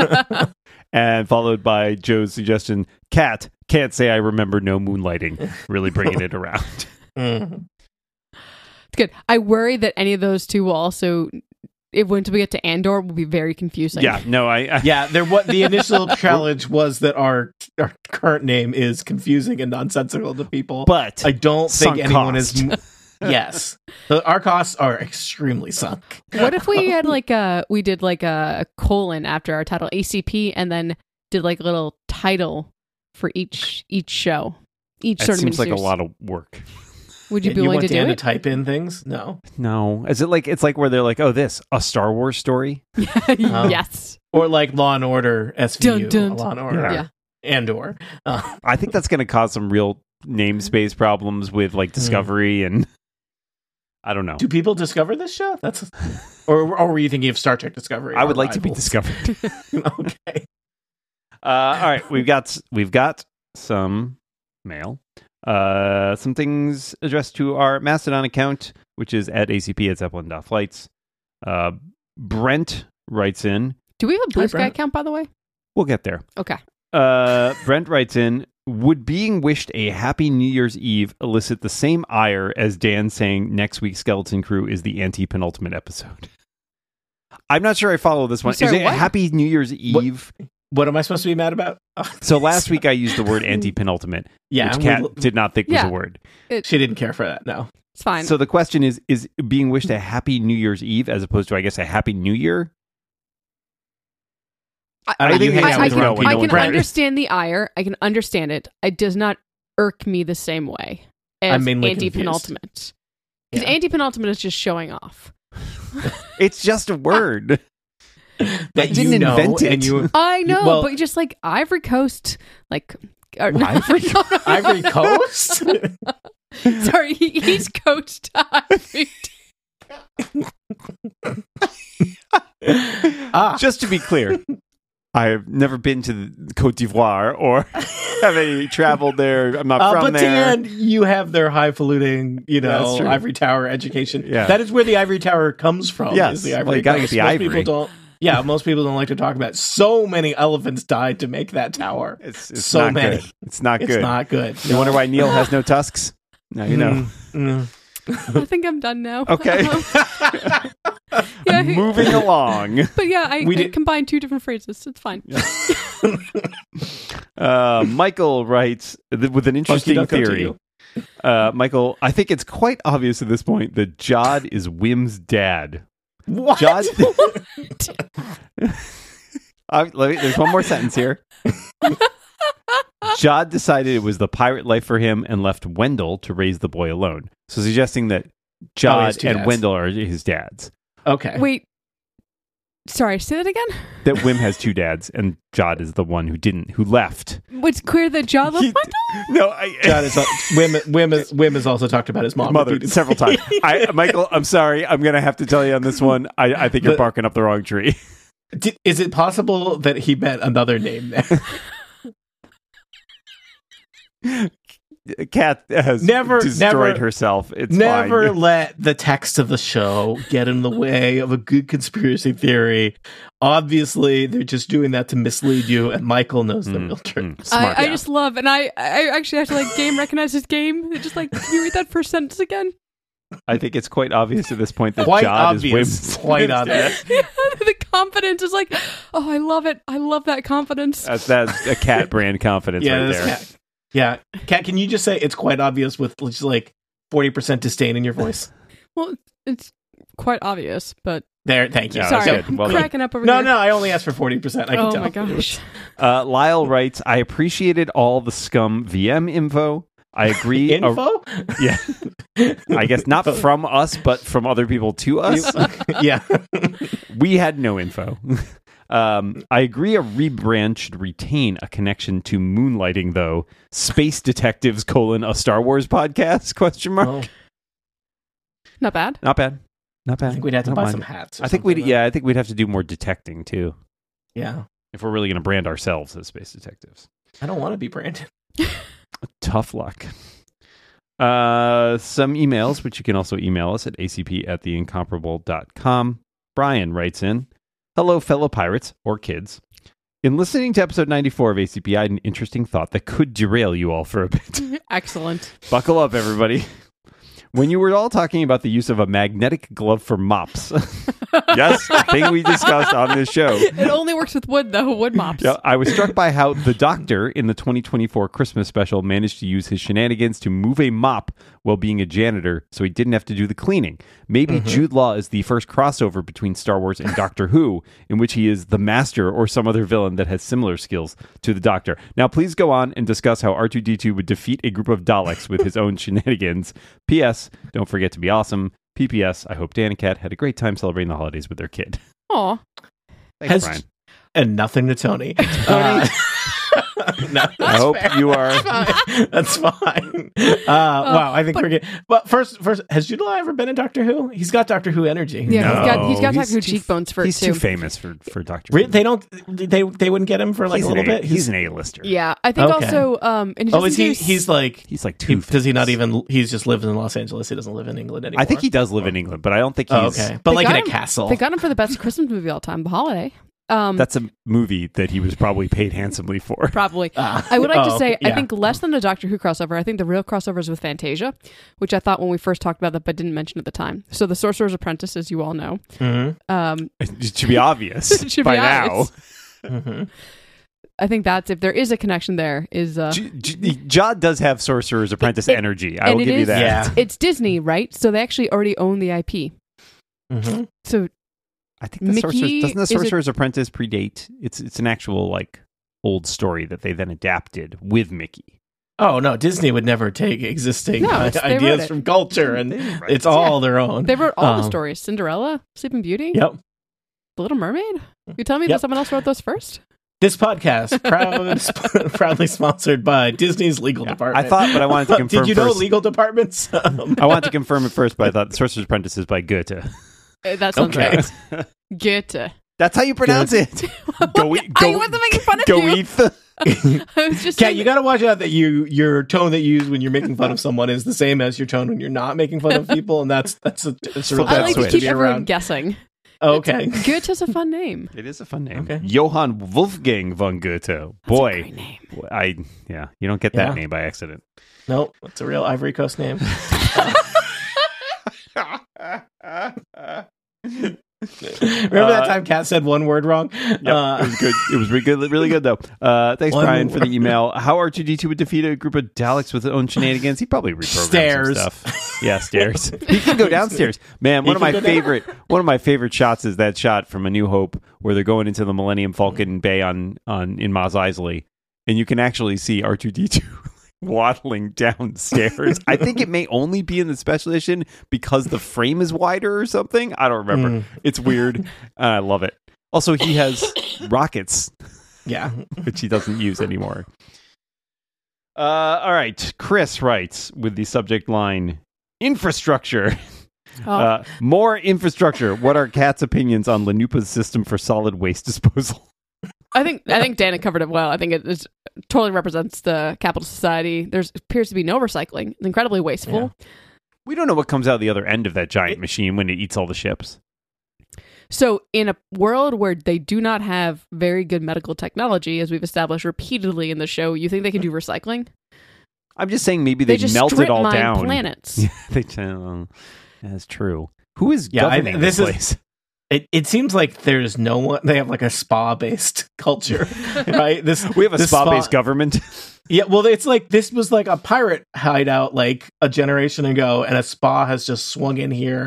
[SPEAKER 1] And followed by Joe's suggestion, "Cat, can't say I remember no moonlighting." Really bringing it around.
[SPEAKER 3] Mm.
[SPEAKER 2] It's good. I worry that any of those two will also, if once we get to Andor, will be very confusing.
[SPEAKER 1] Yeah, no, I, I
[SPEAKER 3] Yeah, there. What the initial challenge was that our our current name is confusing and nonsensical to people.
[SPEAKER 1] but
[SPEAKER 3] I don't think
[SPEAKER 1] sunk
[SPEAKER 3] anyone
[SPEAKER 1] cost.
[SPEAKER 3] is. Yes, the, our costs are extremely sunk.
[SPEAKER 2] What if we had like a, we did like a colon after our title, A C P, and then did like a little title for each each show, each
[SPEAKER 1] it
[SPEAKER 2] sort of
[SPEAKER 1] seems like a
[SPEAKER 2] miniseries?
[SPEAKER 1] lot of work.
[SPEAKER 2] Would you
[SPEAKER 3] Yeah,
[SPEAKER 2] be
[SPEAKER 3] you
[SPEAKER 2] willing
[SPEAKER 3] want
[SPEAKER 2] to
[SPEAKER 3] Dan
[SPEAKER 2] do
[SPEAKER 3] to
[SPEAKER 2] it?
[SPEAKER 3] type in things? No.
[SPEAKER 1] No, is it like it's like where they're like, "Oh, this a Star Wars story."
[SPEAKER 3] Oh.
[SPEAKER 2] Yes.
[SPEAKER 3] Or like Law and Order S V U,
[SPEAKER 2] Dun, dun.
[SPEAKER 3] Law and Order,
[SPEAKER 1] Yeah.
[SPEAKER 2] Yeah.
[SPEAKER 3] Andor. Uh,
[SPEAKER 1] I think that's going to cause some real namespace problems with like Discovery and I don't know.
[SPEAKER 3] do people discover this show? That's, or or were you thinking of Star Trek Discovery?
[SPEAKER 1] I would
[SPEAKER 3] Our
[SPEAKER 1] like to be
[SPEAKER 3] rivals?
[SPEAKER 1] discovered.
[SPEAKER 3] Okay.
[SPEAKER 1] Uh, all right, we've got we've got some mail. Uh, some things addressed to our Mastodon account, which is at A C P at Zeppelin dot flights. Uh, Brent writes in.
[SPEAKER 2] Do we have a Blue
[SPEAKER 3] Hi,
[SPEAKER 2] Sky
[SPEAKER 3] Brent.
[SPEAKER 2] account, by the way?
[SPEAKER 1] We'll get there.
[SPEAKER 2] Okay.
[SPEAKER 1] Uh, Brent writes in, "Would being wished a happy New Year's Eve elicit the same ire as Dan saying next week's Skeleton Crew is the anti-penultimate episode?" I'm not sure I follow this one.
[SPEAKER 2] Sorry,
[SPEAKER 1] is it
[SPEAKER 2] what?
[SPEAKER 1] a happy New Year's Eve?
[SPEAKER 3] What am I supposed to be mad about?
[SPEAKER 1] So last week I used the word anti-penultimate,
[SPEAKER 3] Yeah,
[SPEAKER 1] which
[SPEAKER 3] we-
[SPEAKER 1] Kat did not think was
[SPEAKER 2] Yeah.
[SPEAKER 1] a word.
[SPEAKER 3] she didn't care for that. No.
[SPEAKER 2] It's fine.
[SPEAKER 1] So the question is, is being wished a happy New Year's Eve as opposed to, I guess, a happy New Year?
[SPEAKER 2] I,
[SPEAKER 3] I don't know, you hang
[SPEAKER 2] I,
[SPEAKER 3] out
[SPEAKER 2] I
[SPEAKER 3] with
[SPEAKER 2] can,
[SPEAKER 3] the wrong
[SPEAKER 2] I
[SPEAKER 3] people.
[SPEAKER 2] can
[SPEAKER 3] Brent.
[SPEAKER 2] understand the ire. I can understand it. It does not irk me the same way as
[SPEAKER 3] I'm mainly
[SPEAKER 2] anti-penultimate. Because
[SPEAKER 3] Yeah.
[SPEAKER 2] anti-penultimate is just showing off.
[SPEAKER 1] It's just a word.
[SPEAKER 3] That
[SPEAKER 1] I didn't
[SPEAKER 3] you know,
[SPEAKER 1] invent it.
[SPEAKER 3] and you
[SPEAKER 2] I know,
[SPEAKER 3] well-
[SPEAKER 2] but just like Ivory Coast, like... Or, no,
[SPEAKER 3] Ivory-
[SPEAKER 2] no, no.
[SPEAKER 3] Ivory Coast.
[SPEAKER 2] Sorry, East Coast Ivory.
[SPEAKER 3] ah,
[SPEAKER 1] Just to be clear, I have never been to the Cote d'Ivoire or have any traveled there. I'm not
[SPEAKER 3] uh,
[SPEAKER 1] from
[SPEAKER 3] but
[SPEAKER 1] there.
[SPEAKER 3] Dan, you have their highfalutin, you
[SPEAKER 1] That's
[SPEAKER 3] know,
[SPEAKER 1] true.
[SPEAKER 3] ivory tower education.
[SPEAKER 1] Yeah.
[SPEAKER 3] That is where the ivory tower comes from.
[SPEAKER 1] Yes.
[SPEAKER 3] is the
[SPEAKER 1] Well,
[SPEAKER 3] ivory
[SPEAKER 1] you gotta
[SPEAKER 3] Coast.
[SPEAKER 1] get the
[SPEAKER 3] Most
[SPEAKER 1] ivory.
[SPEAKER 3] People don't, yeah, most people don't like to talk about. So many elephants died to make that tower.
[SPEAKER 1] It's, it's
[SPEAKER 3] So
[SPEAKER 1] not
[SPEAKER 3] many.
[SPEAKER 1] good. It's not
[SPEAKER 3] It's
[SPEAKER 1] good.
[SPEAKER 3] not good.
[SPEAKER 1] You wonder why Neil has no tusks? Now you know.
[SPEAKER 3] Mm,
[SPEAKER 2] I think I'm done now.
[SPEAKER 1] Okay.
[SPEAKER 2] Yeah,
[SPEAKER 1] Moving along.
[SPEAKER 2] but yeah, I,
[SPEAKER 3] We
[SPEAKER 2] I
[SPEAKER 3] did-
[SPEAKER 2] combined two different phrases. It's fine.
[SPEAKER 1] Uh, Michael writes th- with an interesting
[SPEAKER 3] Funky duck up to
[SPEAKER 1] theory.
[SPEAKER 3] you.
[SPEAKER 1] Uh, Michael, I think it's quite obvious at this point that Jod is Wim's dad.
[SPEAKER 3] What?
[SPEAKER 1] Jod. uh, let me, there's one more sentence here. Jod decided it was the pirate life for him and left Wendell to raise the boy alone. So suggesting that
[SPEAKER 3] Oh, he has
[SPEAKER 1] Jod
[SPEAKER 3] two
[SPEAKER 1] and
[SPEAKER 3] dads.
[SPEAKER 1] Wendell are his dads.
[SPEAKER 3] Okay.
[SPEAKER 2] Wait. Sorry, say that again?
[SPEAKER 1] That Wim has two dads and Jod is the one who didn't, who left.
[SPEAKER 2] It's clear that John left
[SPEAKER 1] He-
[SPEAKER 2] Wendell?
[SPEAKER 1] No, I,
[SPEAKER 3] John is, Wim, Wim, is, Wim has also talked about his mom
[SPEAKER 1] mother
[SPEAKER 3] repeatedly.
[SPEAKER 1] several times. I, Michael, I'm sorry. I'm going to have to tell you on this one. I, I think you're
[SPEAKER 3] The-
[SPEAKER 1] barking up the wrong tree.
[SPEAKER 3] Did, is it possible that he meant another name there?
[SPEAKER 1] Kat has
[SPEAKER 3] Never-
[SPEAKER 1] destroyed
[SPEAKER 3] never-
[SPEAKER 1] herself. It's
[SPEAKER 3] Never
[SPEAKER 1] fine.
[SPEAKER 3] let the text of the show get in the way of a good conspiracy theory. Obviously, they're just doing that to mislead you, and Michael knows the
[SPEAKER 1] Mm,
[SPEAKER 3] real truth.
[SPEAKER 1] mm, smart.
[SPEAKER 2] I, I just love, and I, I actually have to like game recognize his game. It's just like, can you read that first sentence again?
[SPEAKER 1] I think it's quite obvious at this point that
[SPEAKER 3] Quite
[SPEAKER 1] Jod
[SPEAKER 3] obvious.
[SPEAKER 1] is Wim's
[SPEAKER 3] Quite
[SPEAKER 1] Wim's
[SPEAKER 3] obvious.
[SPEAKER 1] dad.
[SPEAKER 2] The confidence is like, oh, I love it. I love that confidence.
[SPEAKER 1] That's, that's a Cat brand confidence
[SPEAKER 3] Yeah,
[SPEAKER 1] right
[SPEAKER 3] that's
[SPEAKER 1] there.
[SPEAKER 3] Kat. Yeah, Kat, can you just say it's quite obvious with just like forty percent disdain in your voice?
[SPEAKER 2] Well, it's quite obvious, but
[SPEAKER 3] There, thank you.
[SPEAKER 1] Yeah,
[SPEAKER 2] Sorry,
[SPEAKER 1] good.
[SPEAKER 2] I'm
[SPEAKER 1] Well done.
[SPEAKER 2] cracking up over
[SPEAKER 3] No,
[SPEAKER 2] here.
[SPEAKER 3] no, I only asked for forty percent. I can
[SPEAKER 2] Oh
[SPEAKER 3] tell.
[SPEAKER 2] my gosh.
[SPEAKER 1] Uh, Lyle writes, I appreciated all the scum V M info. I agree.
[SPEAKER 3] Info?
[SPEAKER 1] Uh, yeah. I guess not from us, but from other people to us.
[SPEAKER 3] Yeah.
[SPEAKER 1] We had no info. Um, I agree a rebrand should retain a connection to moonlighting, though. Space Detectives, colon, a Star Wars podcast, question mark.
[SPEAKER 3] Well,
[SPEAKER 2] Not bad.
[SPEAKER 1] Not bad. Not bad.
[SPEAKER 3] I think we'd have to
[SPEAKER 1] Don't
[SPEAKER 3] buy
[SPEAKER 1] mind.
[SPEAKER 3] some hats. or
[SPEAKER 1] I think
[SPEAKER 3] something,
[SPEAKER 1] we'd,
[SPEAKER 3] though.
[SPEAKER 1] yeah, I think we'd have to do more detecting, too,
[SPEAKER 3] Yeah.
[SPEAKER 1] if we're really going to brand ourselves as Space Detectives.
[SPEAKER 3] I don't want to be branded.
[SPEAKER 1] Tough luck. Uh, some emails, which you can also email us at acp at the incomparable dot com. Brian writes in, hello, fellow pirates, or kids. In listening to episode ninety-four of A C P, I had an interesting thought that could derail you all for a bit.
[SPEAKER 2] Excellent.
[SPEAKER 1] Buckle up, everybody. When you were all talking about the use of a magnetic glove for mops. Yes, thing we discussed on this show.
[SPEAKER 2] It only works with wood, though. Wood mops.
[SPEAKER 1] Yeah, I was struck by how the Doctor in the twenty twenty-four Christmas special managed to use his shenanigans to move a mop while being a janitor so he didn't have to do the cleaning. Maybe
[SPEAKER 3] Mm-hmm.
[SPEAKER 1] Jude Law is the first crossover between Star Wars and Doctor Who, in which he is the master or some other villain that has similar skills to the Doctor. Now, please go on and discuss how R two D two would defeat a group of Daleks with his own shenanigans. P S. Don't forget to be awesome. P P S. I hope Dan and Kat had a great time celebrating the holidays with their kid.
[SPEAKER 2] Aw.
[SPEAKER 1] Thanks,
[SPEAKER 3] Has-
[SPEAKER 1] Brian.
[SPEAKER 3] And nothing to Tony. Uh, no,
[SPEAKER 1] I hope you are...
[SPEAKER 3] That's fine. Uh, wow, I think
[SPEAKER 2] but-
[SPEAKER 3] we're good. Well, first, first, has Jude Law ever been in Doctor Who? He's got Doctor Who energy.
[SPEAKER 2] Yeah, he's got he's got
[SPEAKER 1] No,
[SPEAKER 2] Doctor Who
[SPEAKER 1] too-
[SPEAKER 2] cheekbones for
[SPEAKER 1] He's
[SPEAKER 2] it too.
[SPEAKER 1] too famous for, for Doctor
[SPEAKER 3] Re-
[SPEAKER 1] Who.
[SPEAKER 3] They don't. They they wouldn't get him for like
[SPEAKER 1] he's
[SPEAKER 3] a little
[SPEAKER 1] an a,
[SPEAKER 3] bit.
[SPEAKER 1] He's an A-lister.
[SPEAKER 2] Yeah, I think
[SPEAKER 3] Okay.
[SPEAKER 2] also. Um, and
[SPEAKER 3] Oh, is he? He's like.
[SPEAKER 1] He's like
[SPEAKER 3] He,
[SPEAKER 1] too
[SPEAKER 3] does he not
[SPEAKER 1] famous.
[SPEAKER 3] even? He's just lives in Los Angeles. He doesn't live in England anymore.
[SPEAKER 1] I think he does live in England, but I don't think he's...
[SPEAKER 3] Oh, okay, but
[SPEAKER 2] They
[SPEAKER 3] like in
[SPEAKER 2] got
[SPEAKER 3] a
[SPEAKER 2] him-
[SPEAKER 3] castle.
[SPEAKER 2] They got him for the best Christmas movie of all time, The Holiday. Um,
[SPEAKER 1] That's a movie that he was probably paid handsomely for.
[SPEAKER 2] Probably.
[SPEAKER 3] Ah.
[SPEAKER 2] I would like to
[SPEAKER 3] Oh,
[SPEAKER 2] say, I
[SPEAKER 3] yeah.
[SPEAKER 2] think less than a Doctor Who crossover. I think the real crossover is with Fantasia, which I thought when we first talked about that, but didn't mention at the time. So The Sorcerer's Apprentice, as you all know.
[SPEAKER 3] Mhm.
[SPEAKER 2] Um,
[SPEAKER 1] It should be obvious
[SPEAKER 2] It should
[SPEAKER 1] by
[SPEAKER 2] be obvious.
[SPEAKER 3] Mhm.
[SPEAKER 2] I think that's, if there is a connection there, is... Uh,
[SPEAKER 1] now. J- J- Jod does have Sorcerer's Apprentice
[SPEAKER 2] it-
[SPEAKER 1] energy. I
[SPEAKER 2] and
[SPEAKER 1] will
[SPEAKER 2] it
[SPEAKER 1] give you
[SPEAKER 2] is-
[SPEAKER 1] that.
[SPEAKER 3] Yeah.
[SPEAKER 2] it's Disney, right? So they actually already own the I P.
[SPEAKER 3] Mhm.
[SPEAKER 2] So
[SPEAKER 1] I think the
[SPEAKER 2] Mickey,
[SPEAKER 1] Sorcerer's... Doesn't the
[SPEAKER 2] is it-
[SPEAKER 1] Sorcerer's Apprentice predate? It's it's an actual, like, old story that they then adapted with Mickey.
[SPEAKER 3] Oh no, Disney would never take existing
[SPEAKER 2] No,
[SPEAKER 3] uh,
[SPEAKER 2] it's- they wrote
[SPEAKER 3] ideas
[SPEAKER 2] it.
[SPEAKER 3] from culture, and
[SPEAKER 1] They write
[SPEAKER 3] it's
[SPEAKER 1] it.
[SPEAKER 3] all their own.
[SPEAKER 2] they wrote all the
[SPEAKER 3] Um,
[SPEAKER 2] stories. Cinderella, Sleeping Beauty,
[SPEAKER 3] Yep.
[SPEAKER 2] The Little Mermaid. You tell me
[SPEAKER 3] Yep.
[SPEAKER 2] that someone else wrote those first?
[SPEAKER 3] This podcast proud, sp- proudly sponsored by Disney's legal
[SPEAKER 1] Yeah,
[SPEAKER 3] department.
[SPEAKER 1] I thought, but I wanted to confirm
[SPEAKER 3] Did you know
[SPEAKER 1] first.
[SPEAKER 3] legal departments? Um,
[SPEAKER 1] I wanted to confirm it first, but I thought The Sorcerer's Apprentice is by Goethe.
[SPEAKER 2] Uh, That sounds
[SPEAKER 3] Okay.
[SPEAKER 2] right. Goethe.
[SPEAKER 1] That's how you pronounce it. Go,
[SPEAKER 2] I wasn't making fun of you.
[SPEAKER 1] Goethe.
[SPEAKER 2] I was just
[SPEAKER 3] Kat,
[SPEAKER 2] saying
[SPEAKER 3] you got to watch out that you your tone that you use when you're making fun of someone is the same as your tone when you're not making fun of people, and that's that's a, it's a real
[SPEAKER 1] I
[SPEAKER 2] I
[SPEAKER 3] bad
[SPEAKER 2] like to
[SPEAKER 1] switch.
[SPEAKER 3] switch
[SPEAKER 2] keep
[SPEAKER 3] be
[SPEAKER 2] everyone
[SPEAKER 3] around.
[SPEAKER 2] guessing.
[SPEAKER 3] Okay.
[SPEAKER 2] Goethe's a fun name.
[SPEAKER 1] It is a fun name.
[SPEAKER 3] Okay.
[SPEAKER 1] Johann Wolfgang von Goethe.
[SPEAKER 2] That's a
[SPEAKER 1] Boy,
[SPEAKER 2] great name.
[SPEAKER 1] I yeah, you don't get that
[SPEAKER 3] Yeah.
[SPEAKER 1] name by accident.
[SPEAKER 3] No, it's a real Ivory Coast name. Remember that
[SPEAKER 1] Uh,
[SPEAKER 3] time Kat said one word wrong?
[SPEAKER 1] Yep,
[SPEAKER 3] Uh,
[SPEAKER 1] it was good. It was really good. Really good though. Uh, thanks,
[SPEAKER 3] One
[SPEAKER 1] Brian, for the
[SPEAKER 3] word.
[SPEAKER 1] email. How R two D two would defeat a group of Daleks with their own shenanigans? He probably reprogrammed
[SPEAKER 3] Stairs.
[SPEAKER 1] some stuff. Yeah, stairs. He can go downstairs. Man,
[SPEAKER 3] He
[SPEAKER 1] one of my
[SPEAKER 3] can go down.
[SPEAKER 1] favorite one of my favorite shots is that shot from A New Hope where they're going into the Millennium Falcon Bay on on in Mos Eisley, and you can actually see R two D two waddling downstairs. I think it may only be in the special edition because the frame is wider or something. I don't remember.
[SPEAKER 3] Mm.
[SPEAKER 1] It's weird. And I love it. Also, he has rockets,
[SPEAKER 3] yeah.
[SPEAKER 1] which he doesn't use anymore. Uh, all right. Chris writes with the subject line, infrastructure.
[SPEAKER 2] Oh,
[SPEAKER 1] Uh, more infrastructure. What are Kat's opinions on Lanupa's system for solid waste disposal?
[SPEAKER 2] I think I think Dana covered it well. I think it is, totally represents the capital society. There appears to be no recycling. It's incredibly wasteful.
[SPEAKER 1] We don't know what comes out the other end of that giant machine when it eats all the ships.
[SPEAKER 2] So in a world where they do not have very good medical technology, as we've established repeatedly in the show, you think they can do recycling?
[SPEAKER 1] I'm just saying maybe
[SPEAKER 2] They
[SPEAKER 1] they,
[SPEAKER 2] just
[SPEAKER 1] melt it
[SPEAKER 2] strip
[SPEAKER 1] all
[SPEAKER 2] mine
[SPEAKER 1] down.
[SPEAKER 2] planets.
[SPEAKER 1] Yeah, they, uh, that's true. Who is
[SPEAKER 3] Yeah, I-
[SPEAKER 1] governing
[SPEAKER 3] this
[SPEAKER 1] this
[SPEAKER 3] is-
[SPEAKER 1] place?
[SPEAKER 3] It it seems like there's no one. They have like a spa based culture, right? This
[SPEAKER 1] We have a
[SPEAKER 3] this
[SPEAKER 1] spa-based
[SPEAKER 3] spa-
[SPEAKER 1] government.
[SPEAKER 3] Yeah, well, it's like this was like a pirate hideout like a generation ago, and a spa has just swung in here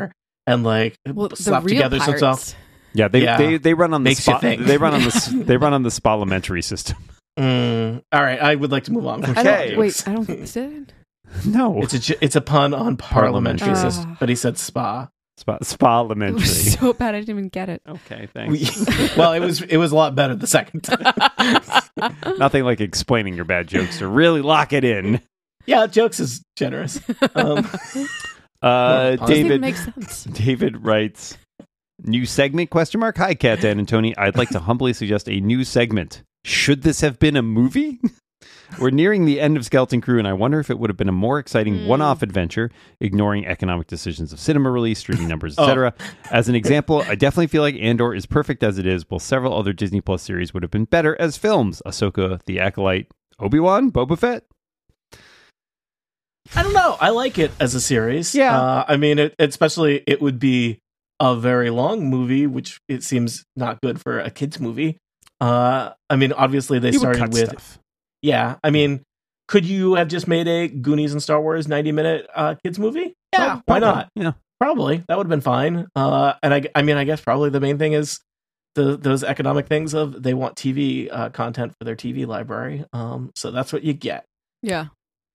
[SPEAKER 3] and like
[SPEAKER 2] Well, the
[SPEAKER 3] slap
[SPEAKER 2] real
[SPEAKER 3] together some
[SPEAKER 2] pirates.
[SPEAKER 3] stuff.
[SPEAKER 1] Yeah, they
[SPEAKER 3] Yeah.
[SPEAKER 1] they, they run on the
[SPEAKER 3] Makes you
[SPEAKER 1] spa,
[SPEAKER 3] think.
[SPEAKER 1] they run on the s- they run on the Spalamentary system.
[SPEAKER 3] Mm, all right, I would like to move on. From
[SPEAKER 2] I
[SPEAKER 1] Okay.
[SPEAKER 2] don't, wait, I don't think is it?
[SPEAKER 1] No,
[SPEAKER 3] It's a j- it's a pun on parliamentary
[SPEAKER 2] Parliamentary.
[SPEAKER 3] system,
[SPEAKER 2] Ah.
[SPEAKER 3] but he said spa.
[SPEAKER 2] It
[SPEAKER 1] Spa,
[SPEAKER 2] was
[SPEAKER 1] Spalamentary.
[SPEAKER 2] so bad I didn't even get it.
[SPEAKER 1] Okay,
[SPEAKER 3] We,
[SPEAKER 1] thanks.
[SPEAKER 3] well, it was it was a lot better the second time.
[SPEAKER 1] Nothing like explaining your bad jokes to really lock it in.
[SPEAKER 3] Yeah, jokes is generous. Um,
[SPEAKER 1] Uh,
[SPEAKER 3] Well,
[SPEAKER 2] Doesn't even
[SPEAKER 1] David
[SPEAKER 2] make sense.
[SPEAKER 1] David writes, new segment, question mark? Hi, Kat, Dan, and Tony. I'd like to humbly suggest a new segment. Should this have been a movie? We're nearing the end of Skeleton Crew, and I wonder if it would have been a more exciting
[SPEAKER 2] Mm.
[SPEAKER 1] one-off adventure, ignoring economic decisions of cinema release, streaming numbers,
[SPEAKER 3] Oh.
[SPEAKER 1] et cetera. As an example, I definitely feel like Andor is perfect as it is, while several other Disney Plus series would have been better as films. Ahsoka, The Acolyte, Obi-Wan, Boba Fett.
[SPEAKER 3] I don't know. I like it as a series.
[SPEAKER 1] Yeah.
[SPEAKER 3] Uh, I mean, it, especially it would be a very long movie, which it seems not good for a kids movie. Uh, I mean, obviously they
[SPEAKER 1] You would
[SPEAKER 3] started
[SPEAKER 1] cut
[SPEAKER 3] with
[SPEAKER 1] stuff.
[SPEAKER 3] yeah. I mean, could you have just made a Goonies and Star Wars ninety minute uh, kids movie? Yeah, why
[SPEAKER 1] Probably.
[SPEAKER 3] not?
[SPEAKER 1] Yeah.
[SPEAKER 3] Probably that would have been fine. Uh, and I, I mean, I guess probably the main thing is the those economic things of they want T V uh, content for their T V library. Um, so that's what you get.
[SPEAKER 2] Yeah.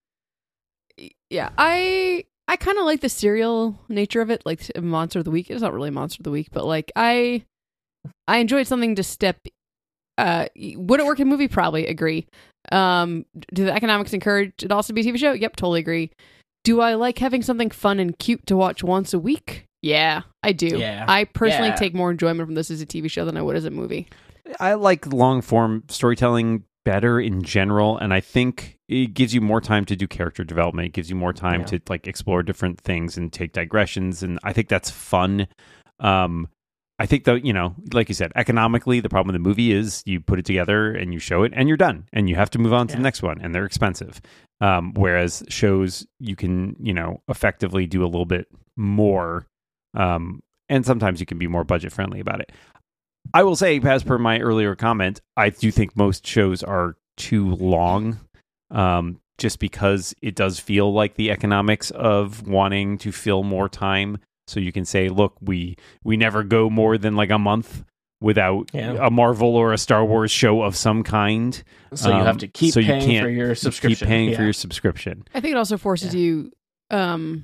[SPEAKER 2] Yeah, I I kind of like the serial nature of it, like Monster of the Week. It's not really Monster of the Week, but like I I enjoyed something to step. Uh, would it work in a movie? Probably. Agree. Um, do the economics encourage it also to be a T V show? Yep, totally agree. Do I like having something fun and cute to watch once a week? Yeah, I do.
[SPEAKER 3] Yeah.
[SPEAKER 2] I personally
[SPEAKER 3] Yeah.
[SPEAKER 2] take more enjoyment from this as a T V show than I would as a movie.
[SPEAKER 1] I like long form storytelling better in general, and I think it gives you more time to do character development. It gives you more time
[SPEAKER 3] Yeah.
[SPEAKER 1] to like explore different things and take digressions, and I think that's fun. Um, I think though, you know, like you said, economically, the problem with the movie is you put it together and you show it and you're done, and you have to move on to
[SPEAKER 3] Yeah.
[SPEAKER 1] the next one, and they're expensive. Um, whereas shows, you can, you know, effectively do a little bit more, um, and sometimes you can be more budget friendly about it. I will say, as per my earlier comment, I do think most shows are too long, um, just because it does feel like the economics of wanting to fill more time. So you can say, look, we we never go more than like a month without
[SPEAKER 3] Yeah.
[SPEAKER 1] a Marvel or a Star Wars show of some kind.
[SPEAKER 3] So you
[SPEAKER 1] Um,
[SPEAKER 3] have to keep
[SPEAKER 1] so you
[SPEAKER 3] paying
[SPEAKER 1] can't
[SPEAKER 3] for your subscription.
[SPEAKER 1] Keep paying
[SPEAKER 3] Yeah.
[SPEAKER 1] for your subscription.
[SPEAKER 2] I think it also forces you um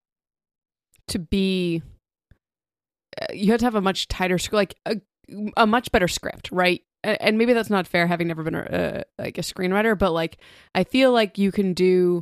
[SPEAKER 2] to be uh, you have to have a much tighter sc- like a, a much better script, right? A- And maybe that's not fair having never been a, uh, like a screenwriter, but like I feel like you can do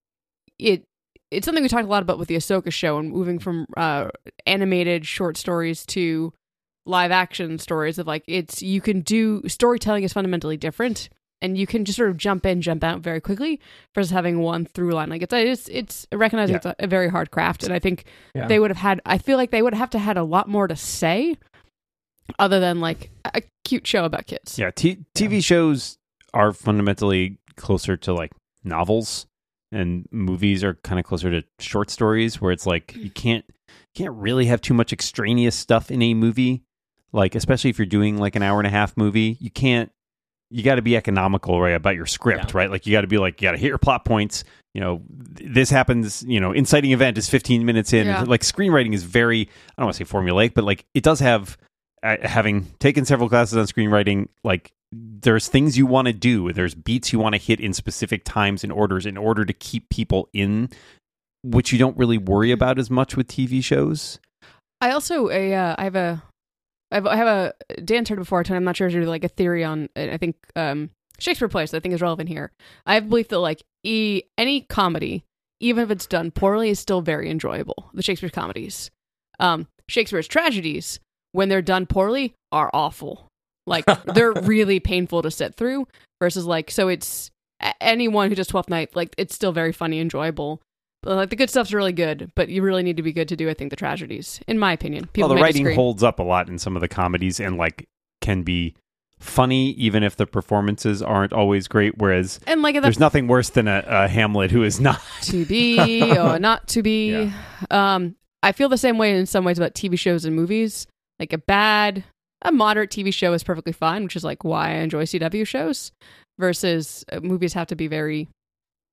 [SPEAKER 2] it. It's something we talked a lot about with the Ahsoka show and moving from uh, animated short stories to live action stories of like it's you can do storytelling is fundamentally different. And you can just sort of jump in, jump out very quickly versus having one through line. Like it's it's it's recognizing
[SPEAKER 1] Yeah.
[SPEAKER 2] it's a, a very hard craft, and I think
[SPEAKER 3] Yeah.
[SPEAKER 2] they would have had. I feel like they would have to had a lot more to say, other than like a cute show about kids.
[SPEAKER 1] Yeah, t- TV shows are fundamentally closer to like novels, and movies are kind of closer to short stories, where it's like you can't can't really have too much extraneous stuff in a movie. Like especially if you're doing like an hour and a half movie, you can't. You got to be economical, right, about your script,
[SPEAKER 3] Yeah.
[SPEAKER 1] right? Like you got to be like, you got to hit your plot points. You know, th- this happens. You know, inciting event is fifteen minutes in.
[SPEAKER 2] Yeah.
[SPEAKER 1] Like screenwriting is very, I don't want to say formulaic, but like it does have. Uh, having taken several classes on screenwriting, like there's things you want to do, there's beats you want to hit in specific times and orders in order to keep people in, which you don't really worry about as much with T V shows.
[SPEAKER 2] I also a uh, I have a I have, I have a Dan said before. Tony, I'm not sure if you're like a theory on. I think um, Shakespeare plays. I think is relevant here. I have a belief that like e, any comedy, even if it's done poorly, is still very enjoyable. The Shakespeare comedies, um, Shakespeare's tragedies, when they're done poorly, are awful. Like they're really painful to sit through. Versus like so, it's a- anyone who does Twelfth Night. Like it's still very funny, enjoyable. But, like the good stuff's really good, but you really need to be good to do, I think, the tragedies, in my opinion. People
[SPEAKER 1] well, the
[SPEAKER 2] may
[SPEAKER 1] writing
[SPEAKER 2] disagree.
[SPEAKER 1] holds up a lot in some of the comedies and like can be funny even if the performances aren't always great. Whereas
[SPEAKER 2] And like
[SPEAKER 1] there's
[SPEAKER 2] that's
[SPEAKER 1] nothing worse than a, a Hamlet who is not.
[SPEAKER 2] to be or not to be. Um, I feel the same way in some ways about T V shows and movies. Like a bad, a moderate T V show is perfectly fine, which is like why I enjoy C W shows. Versus uh, movies have to be very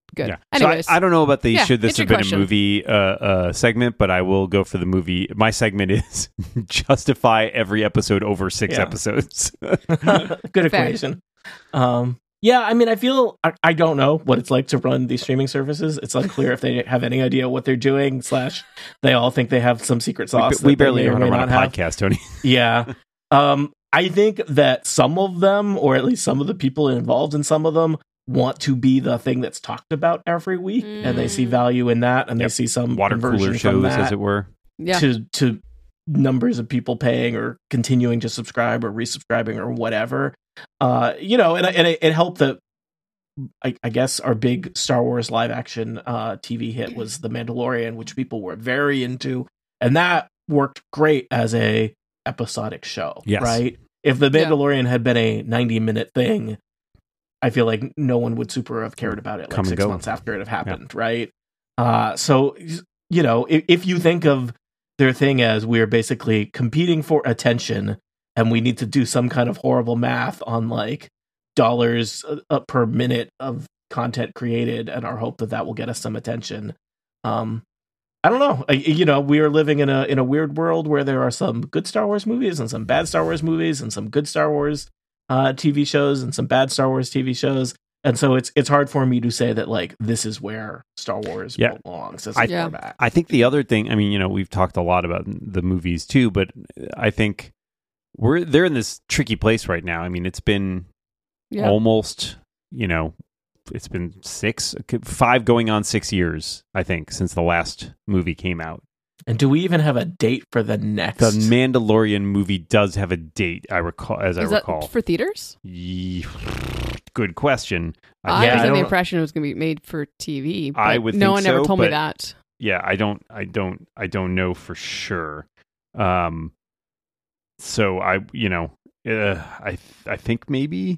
[SPEAKER 2] Good.
[SPEAKER 1] Yeah.
[SPEAKER 2] Anyways,
[SPEAKER 1] so I, I don't know about the
[SPEAKER 2] Yeah,
[SPEAKER 1] should this
[SPEAKER 2] it's your
[SPEAKER 1] have been
[SPEAKER 2] question.
[SPEAKER 1] a movie uh, uh, segment, but I will go for the movie. My segment is justify every episode over six
[SPEAKER 3] Yeah.
[SPEAKER 1] episodes.
[SPEAKER 3] Good equation. Um, yeah, I mean, I feel I, I don't know what it's like to run these streaming services. It's unclear if they have any idea what they're doing. Slash, they all think they have some secret sauce.
[SPEAKER 1] we we
[SPEAKER 3] that they
[SPEAKER 1] barely
[SPEAKER 3] may
[SPEAKER 1] know
[SPEAKER 3] or
[SPEAKER 1] how to
[SPEAKER 3] may
[SPEAKER 1] run a
[SPEAKER 3] not have.
[SPEAKER 1] podcast, Tony.
[SPEAKER 3] Yeah. Um, I think that some of them, or at least some of the people involved in some of them, want to be the thing that's talked about every week, and they see
[SPEAKER 2] Mm.
[SPEAKER 3] value in that, and
[SPEAKER 1] Yep.
[SPEAKER 3] they see some
[SPEAKER 1] Water
[SPEAKER 3] conversion
[SPEAKER 1] cooler
[SPEAKER 3] from
[SPEAKER 1] shows,
[SPEAKER 3] that
[SPEAKER 1] as it were.
[SPEAKER 2] yeah.
[SPEAKER 3] to to numbers of people paying or continuing to subscribe or resubscribing or whatever. Uh, you know, and and it, it helped that. I, I guess our big Star Wars live action uh, T V hit was The Mandalorian, which people were very into, and that worked great as a episodic show.
[SPEAKER 1] Yes.
[SPEAKER 3] Right? If The
[SPEAKER 2] Yeah.
[SPEAKER 3] Mandalorian had been a ninety minute thing, I feel like no one would super have cared about it like
[SPEAKER 1] Come and
[SPEAKER 3] six
[SPEAKER 1] go.
[SPEAKER 3] months after it had happened. Right? Uh, so you know, if, if you think of their thing as we're basically competing for attention, and we need to do some kind of horrible math on like dollars uh, per minute of content created, and our hope that that will get us some attention. Um, I don't know. I, you know, we are living in a in a weird world where there are some good Star Wars movies and some bad Star Wars movies and some good Star Wars uh, T V shows and some bad Star Wars T V shows. And so it's it's hard for me to say that like this is where Star Wars
[SPEAKER 1] Yeah.
[SPEAKER 3] belongs as
[SPEAKER 1] I-
[SPEAKER 3] a
[SPEAKER 2] Yeah.
[SPEAKER 3] format.
[SPEAKER 1] I think the other thing, I mean, you know, we've talked a lot about the movies too, but I think we're they're in this tricky place right now. I mean, it's been
[SPEAKER 2] Yeah.
[SPEAKER 1] almost, you know, it's been six, five going on six years, I think, since the last movie came out.
[SPEAKER 3] And do we even have a date for the next?
[SPEAKER 1] The Mandalorian movie does have a date, I recall, as
[SPEAKER 2] Is
[SPEAKER 1] I
[SPEAKER 2] that
[SPEAKER 1] recall.
[SPEAKER 2] for theaters?
[SPEAKER 1] Ye- Good question.
[SPEAKER 2] I
[SPEAKER 3] yeah,
[SPEAKER 2] was
[SPEAKER 3] I
[SPEAKER 2] under the
[SPEAKER 3] don't-
[SPEAKER 2] impression it was going to be made for T V. But
[SPEAKER 1] I would
[SPEAKER 2] no
[SPEAKER 1] think
[SPEAKER 2] one ever
[SPEAKER 1] so,
[SPEAKER 2] told me
[SPEAKER 1] but-
[SPEAKER 2] that.
[SPEAKER 1] Yeah, I don't, I don't, I don't know for sure. Um, so I, you know, uh, I, I think maybe,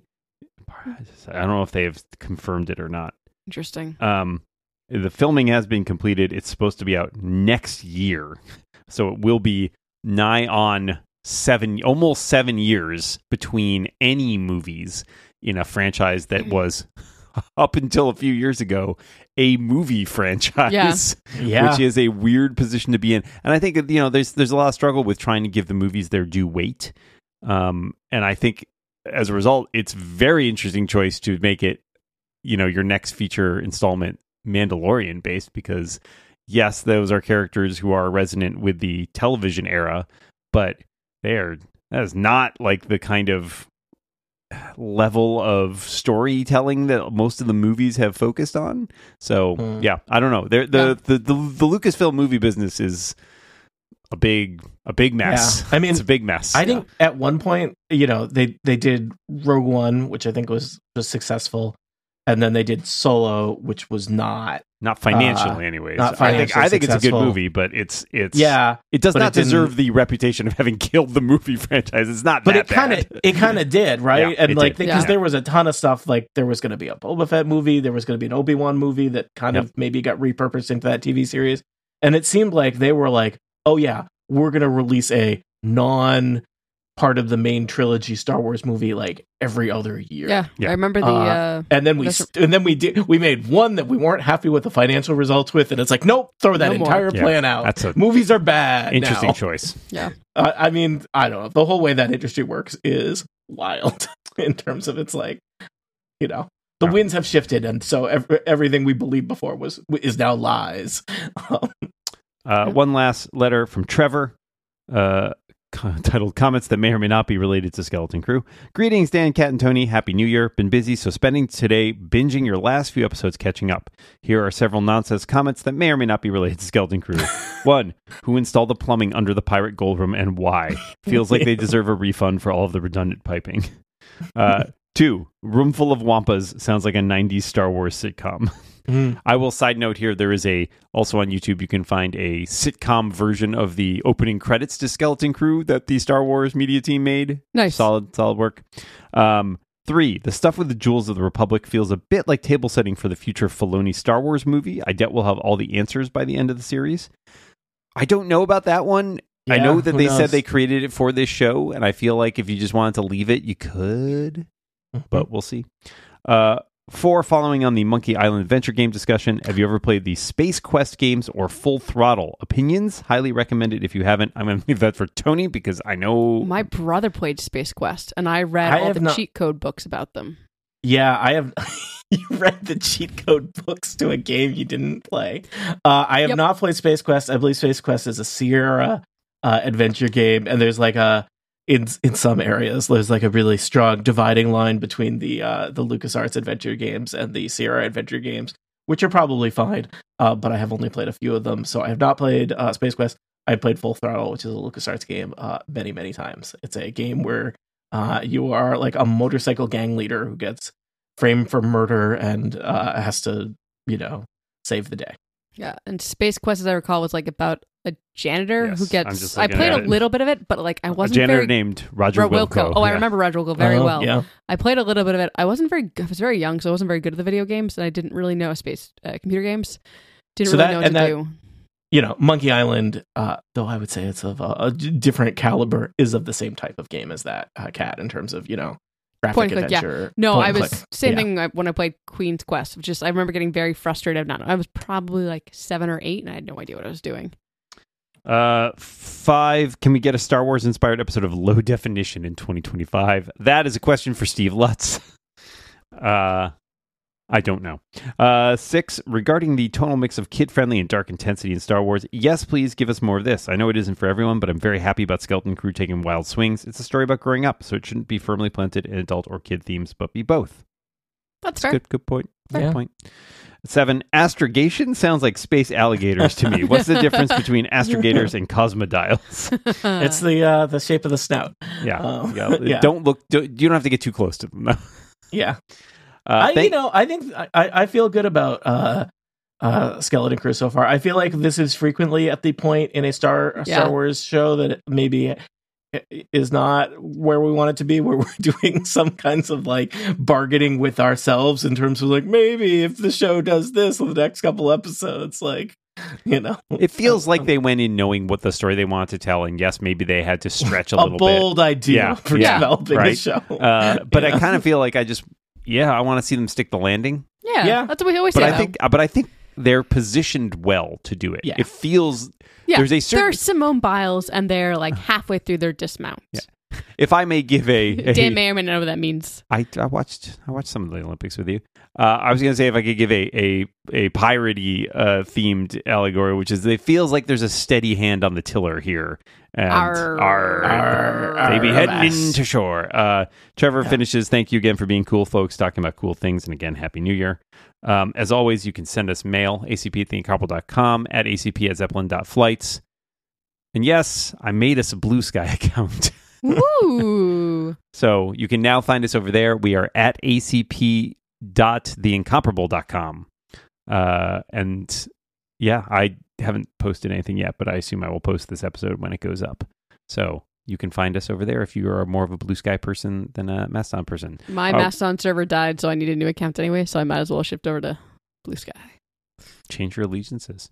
[SPEAKER 1] I don't know if they have confirmed it or not.
[SPEAKER 2] Interesting.
[SPEAKER 1] Um, the filming has been completed. It's supposed to be out next year, so it will be nigh on seven, almost seven years between any movies in a franchise that was up until a few years ago a movie franchise.
[SPEAKER 3] yeah.
[SPEAKER 1] Which is a weird position to be in. And I think, you know, there's there's a lot of struggle with trying to give the movies their due weight. Um, and I think as a result, it's very interesting choice to make it, you know, your next feature installment Mandalorian based, because yes, those are characters who are resonant with the television era, but they're that is not like the kind of level of storytelling that most of the movies have focused on. So
[SPEAKER 3] Hmm.
[SPEAKER 1] yeah, I don't know. They're, the,
[SPEAKER 2] Yeah.
[SPEAKER 1] the the the Lucasfilm movie business is a big a big mess.
[SPEAKER 3] Yeah. I mean,
[SPEAKER 1] it's a big mess.
[SPEAKER 3] I think at one point, you know, they they did Rogue One, which I think was was successful, and then they did Solo, which was not.
[SPEAKER 1] not financially, anyways.
[SPEAKER 3] not
[SPEAKER 1] I think
[SPEAKER 3] financially
[SPEAKER 1] I think it's a good
[SPEAKER 3] successful.
[SPEAKER 1] movie, but it's it's
[SPEAKER 3] Yeah,
[SPEAKER 1] It does
[SPEAKER 3] but
[SPEAKER 1] not
[SPEAKER 3] it didn't-
[SPEAKER 1] deserve the reputation of having killed the movie franchise. It's not
[SPEAKER 3] but
[SPEAKER 1] that
[SPEAKER 3] it kind of
[SPEAKER 1] bad.
[SPEAKER 3] it kind of did, right?
[SPEAKER 1] Yeah,
[SPEAKER 3] and
[SPEAKER 1] it
[SPEAKER 3] like
[SPEAKER 1] did.
[SPEAKER 3] because
[SPEAKER 2] Yeah.
[SPEAKER 3] there was a ton of stuff. Like there was going to be a Boba Fett movie, there was going to be an Obi-Wan movie that kind
[SPEAKER 1] Yep.
[SPEAKER 3] of maybe got repurposed into that T V series, and it seemed like they were like, oh yeah, we're going to release a non part of the main trilogy Star Wars movie like every other year.
[SPEAKER 2] Yeah.
[SPEAKER 1] Yeah.
[SPEAKER 2] I remember the.
[SPEAKER 3] Uh,
[SPEAKER 2] Uh,
[SPEAKER 3] And then we
[SPEAKER 2] That's-
[SPEAKER 3] st- and then we did we made one that we weren't happy with the financial results with, and it's like nope, throw that
[SPEAKER 2] No more.
[SPEAKER 3] entire
[SPEAKER 1] Yeah,
[SPEAKER 3] plan out.
[SPEAKER 1] that's a
[SPEAKER 3] Movies are bad.
[SPEAKER 1] interesting
[SPEAKER 3] now.
[SPEAKER 1] choice.
[SPEAKER 2] yeah.
[SPEAKER 3] Uh, I mean, I don't know. The whole way that industry works is wild in terms of it's like, you know, the
[SPEAKER 1] Yeah.
[SPEAKER 3] winds have shifted, and so ev- everything we believed before was is now lies. Um,
[SPEAKER 1] Uh, one last letter from Trevor, uh, co- titled "Comments that may or may not be related to Skeleton Crew." Greetings, Dan, Cat, and Tony. Happy New Year. Been busy, so spending today binging your last few episodes, catching up. Here are several nonsense comments that may or may not be related to Skeleton Crew. One: who installed the plumbing under the pirate gold room and why? Feels like they deserve a refund for all of the redundant piping. Uh, two: room full of wampas sounds like a nineties Star Wars sitcom. I will side note here, there is a, also on YouTube, you can find a sitcom version of the opening credits to Skeleton Crew that the Star Wars media team made.
[SPEAKER 2] Nice.
[SPEAKER 1] Solid, solid work. Um, three, the stuff with the Jewels of the Republic feels a bit like table setting for the future Filoni Star Wars movie. I doubt we'll have all the answers by the end of the series. I don't know about that one. I
[SPEAKER 3] Yeah,
[SPEAKER 1] know that
[SPEAKER 3] who
[SPEAKER 1] they
[SPEAKER 3] knows?
[SPEAKER 1] said they created it for this show, and I feel like if you just wanted to leave it, you could, but we'll see. Uh, four, following on the Monkey Island Adventure game discussion, have you ever played the Space Quest games or Full Throttle? Opinions? Highly recommended if you haven't. I'm going to leave that for Tony because I know...
[SPEAKER 2] My brother played Space Quest, and I read
[SPEAKER 3] I
[SPEAKER 2] all
[SPEAKER 3] have
[SPEAKER 2] the
[SPEAKER 3] not-
[SPEAKER 2] cheat code books about them.
[SPEAKER 3] Yeah, I have. You read the cheat code books to a game you didn't play. Uh, I have
[SPEAKER 2] Yep.
[SPEAKER 3] not played Space Quest. I believe Space Quest is a Sierra uh, adventure game, and there's like a in in some areas there's like a really strong dividing line between the uh, the LucasArts adventure games and the Sierra adventure games, which are probably fine. Uh, but I have only played a few of them, so I have not played uh, Space Quest. I played Full Throttle, which is a LucasArts game, uh, many many times. It's a game where uh, you are like a motorcycle gang leader who gets framed for murder and uh, has to, you know, save the day.
[SPEAKER 2] Yeah, and Space Quest, as I recall, was like about a janitor
[SPEAKER 1] Yes,
[SPEAKER 2] who
[SPEAKER 1] I'm
[SPEAKER 2] gets...
[SPEAKER 1] just
[SPEAKER 2] I
[SPEAKER 1] looking
[SPEAKER 2] played
[SPEAKER 1] at
[SPEAKER 2] a
[SPEAKER 1] it.
[SPEAKER 2] little bit of it, but like I
[SPEAKER 1] A
[SPEAKER 2] wasn't
[SPEAKER 1] janitor
[SPEAKER 2] very...
[SPEAKER 1] named Roger
[SPEAKER 2] Ro-
[SPEAKER 1] Wilco.
[SPEAKER 2] Oh, I
[SPEAKER 1] Yeah.
[SPEAKER 2] remember Roger Wilco very
[SPEAKER 3] Oh,
[SPEAKER 2] well.
[SPEAKER 3] Yeah.
[SPEAKER 2] I played a little bit of it. I wasn't very... I was very young, so I wasn't very good at the video games, and I didn't really know space uh, computer games. Didn't
[SPEAKER 3] So
[SPEAKER 2] really
[SPEAKER 3] that-
[SPEAKER 2] know what
[SPEAKER 3] and
[SPEAKER 2] to
[SPEAKER 3] that-
[SPEAKER 2] do.
[SPEAKER 3] You know, Monkey Island, uh, though I would say it's of a, a d- different caliber, is of the same type of game as that uh, Cat in terms of, you know, graphic
[SPEAKER 2] Point and click, yeah.
[SPEAKER 3] adventure.
[SPEAKER 2] No,
[SPEAKER 3] point
[SPEAKER 2] I
[SPEAKER 3] and
[SPEAKER 2] was
[SPEAKER 3] click.
[SPEAKER 2] same
[SPEAKER 3] Yeah.
[SPEAKER 2] thing I- when I played Queen's Quest. Which is I remember getting very frustrated. Not I was probably like seven or eight, and I had no idea what I was doing.
[SPEAKER 1] Uh, five, can we get a Star Wars inspired episode of Low Definition in twenty twenty-five? That is a question for Steve Lutz. Uh, I don't know. Uh, six, regarding the tonal mix of kid-friendly and dark intensity in Star Wars, yes, please give us more of this. I know it isn't for everyone, but I'm very happy about Skeleton Crew taking wild swings. It's a story about growing up, so it shouldn't be firmly planted in adult or kid themes, but be both.
[SPEAKER 2] That's fair.
[SPEAKER 1] Good, good point. Fair
[SPEAKER 3] Yeah.
[SPEAKER 1] point. Seven, astrogation sounds like space alligators to me. What's the difference between astrogators and cosmodials?
[SPEAKER 3] It's the uh, the shape of the snout.
[SPEAKER 1] Yeah,
[SPEAKER 3] Um,
[SPEAKER 1] yeah.
[SPEAKER 3] yeah.
[SPEAKER 1] Don't look. Don't, you don't have to get too close to them, though.
[SPEAKER 3] Yeah.
[SPEAKER 1] Uh,
[SPEAKER 3] I,
[SPEAKER 1] thank-
[SPEAKER 3] you know, I think I, I feel good about uh, uh, Skeleton Crew so far. I feel like this is frequently at the point in a Star a Star
[SPEAKER 2] Yeah.
[SPEAKER 3] Wars show that it maybe is not where we want it to be, where we're doing some kinds of like bargaining with ourselves in terms of like maybe if the show does this in the next couple episodes, like, you know,
[SPEAKER 1] It feels like they went in knowing what the story they wanted to tell, and yes, maybe they had to stretch a,
[SPEAKER 3] a
[SPEAKER 1] little
[SPEAKER 3] bold idea
[SPEAKER 1] Yeah,
[SPEAKER 3] for
[SPEAKER 1] yeah,
[SPEAKER 3] developing
[SPEAKER 1] right.
[SPEAKER 3] a show.
[SPEAKER 1] bit. Uh, but
[SPEAKER 3] Yeah.
[SPEAKER 1] I kind of feel like I just, yeah, I want to see them stick the landing.
[SPEAKER 2] yeah,
[SPEAKER 3] Yeah.
[SPEAKER 2] that's what we always
[SPEAKER 1] But
[SPEAKER 2] say.
[SPEAKER 1] I
[SPEAKER 2] though.
[SPEAKER 1] think, but I think they're positioned well to do it.
[SPEAKER 3] Yeah.
[SPEAKER 1] It feels.
[SPEAKER 2] yeah,
[SPEAKER 1] there's a certain-
[SPEAKER 2] they're Simone Biles, and they're like halfway through their dismount.
[SPEAKER 1] Yeah. If I may give a, a
[SPEAKER 2] Dan may or may not know what that means.
[SPEAKER 1] I, I watched I watched some of the Olympics with you. Uh, I was going to say if I could give a a a piratey uh, themed allegory, which is it feels like there's a steady hand on the tiller here, and
[SPEAKER 2] Arr.
[SPEAKER 1] arr,
[SPEAKER 3] Arr,
[SPEAKER 1] they be
[SPEAKER 3] arr,
[SPEAKER 1] heading
[SPEAKER 3] avast.
[SPEAKER 1] into shore. Uh, Trevor
[SPEAKER 3] Yeah.
[SPEAKER 1] finishes. Thank you again for being cool, folks, talking about cool things, and again, Happy New Year. Um, as always, you can send us mail A C P at the incomparable dot com at A C P at zeppelin dot flights. And yes, I made us a Blue Sky account.
[SPEAKER 2] Ooh,
[SPEAKER 1] So you can now find us over there. We are at A C P dot the incomparable dot com. Uh, and yeah, I haven't posted anything yet, but I assume I will post this episode when it goes up. So you can find us over there if you are more of a Blue Sky person than a Mastodon person.
[SPEAKER 2] my
[SPEAKER 1] Oh.
[SPEAKER 2] Mastodon server died, so I need a new account anyway. So I might as well shift over to Blue Sky.
[SPEAKER 1] Change your allegiances.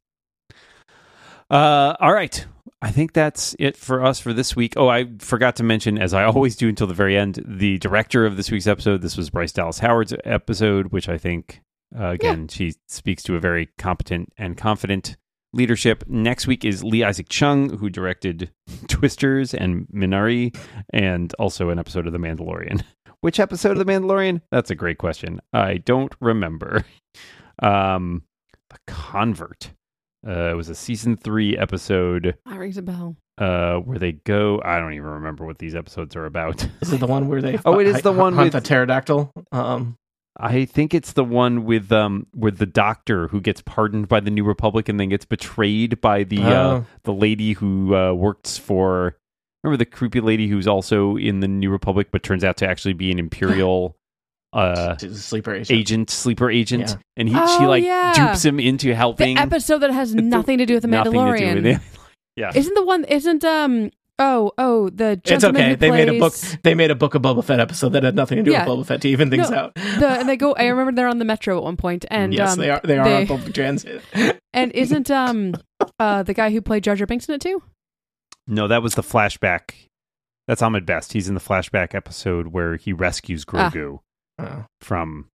[SPEAKER 1] Uh, all right. I think that's it for us for this week. Oh, I forgot to mention, as I always do until the very end, the director of this week's episode. This was Bryce Dallas Howard's episode, which I think, uh, again, she speaks to a very competent and confident leadership. Next week is Lee Isaac Chung, who directed Twisters and Minari, and also an episode of The Mandalorian. Which episode of The Mandalorian? That's a great question. I don't remember. Um, The Convert. Uh, it was a season three episode
[SPEAKER 2] That rings a bell.
[SPEAKER 1] uh, where they go. I don't even remember what these episodes are about.
[SPEAKER 3] Is it the one where they?
[SPEAKER 1] Oh, it is the one
[SPEAKER 3] hunt
[SPEAKER 1] with-
[SPEAKER 3] the pterodactyl. Um,
[SPEAKER 1] I think it's the one with um with the doctor who gets pardoned by the New Republic and then gets betrayed by the uh,
[SPEAKER 3] Oh.
[SPEAKER 1] the lady who uh, works for. Remember the creepy lady who's also in the New Republic, but turns out to actually be an Imperial uh,
[SPEAKER 3] she's a sleeper agent.
[SPEAKER 1] agent, sleeper agent,
[SPEAKER 3] Yeah.
[SPEAKER 1] and he
[SPEAKER 2] Oh,
[SPEAKER 1] she like
[SPEAKER 2] yeah.
[SPEAKER 1] dupes him into
[SPEAKER 2] The
[SPEAKER 1] helping.
[SPEAKER 2] episode that has
[SPEAKER 1] the-
[SPEAKER 2] nothing to do with the
[SPEAKER 1] nothing to do
[SPEAKER 2] Mandalorian.
[SPEAKER 1] with it. Yeah.
[SPEAKER 2] Isn't the one? Isn't um? Oh, oh, the
[SPEAKER 3] It's
[SPEAKER 2] gentleman
[SPEAKER 3] okay.
[SPEAKER 2] who
[SPEAKER 3] They made a book.
[SPEAKER 2] plays-
[SPEAKER 3] They made a book of Boba Fett episode that had nothing to do
[SPEAKER 2] Yeah.
[SPEAKER 3] with Boba Fett to even things
[SPEAKER 2] No,
[SPEAKER 3] out.
[SPEAKER 2] The, and they go. I remember they're on the metro at one point, and
[SPEAKER 3] yes,
[SPEAKER 2] um,
[SPEAKER 3] they are. They are
[SPEAKER 2] they-
[SPEAKER 3] on public transit.
[SPEAKER 2] And isn't um uh the guy who played Jar Jar Binks in it too?
[SPEAKER 1] No, that was the flashback. That's Ahmed Best. He's in the flashback episode where he rescues
[SPEAKER 2] Ah.
[SPEAKER 1] Grogu
[SPEAKER 3] Oh.
[SPEAKER 1] from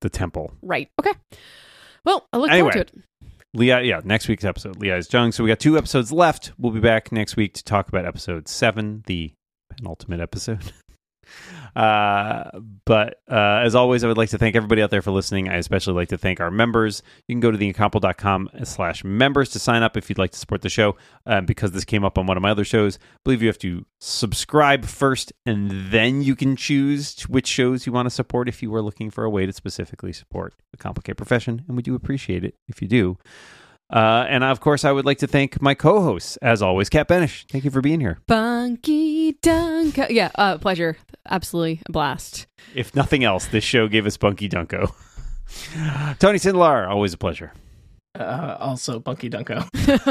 [SPEAKER 1] the temple.
[SPEAKER 2] Right. Okay. Well, I look
[SPEAKER 1] Anyway.
[SPEAKER 2] forward to it.
[SPEAKER 1] Leah, yeah, next week's episode, Leah is Jung. So we got two episodes left. We'll be back next week to talk about episode seven, the penultimate episode. Uh, but uh, as always, I would like to thank everybody out there for listening. I especially like to thank our members. You can go to theincomparable.com slash members to sign up if you'd like to support the show. Um, because this came up on one of my other shows, I believe you have to subscribe first, and then you can choose which shows you want to support if you are looking for a way to specifically support the Complicated Profession, and we do appreciate it if you do. Uh, and of course, I would like to thank my co-hosts, as always, Kat Benish. Thank you for being here.
[SPEAKER 2] Bunky Dunko. Yeah, uh, pleasure. Absolutely a blast.
[SPEAKER 1] If nothing else, this show gave us Bunky Dunko. Tony Sindlar, always a pleasure.
[SPEAKER 3] Uh, also, Bunky Dunko.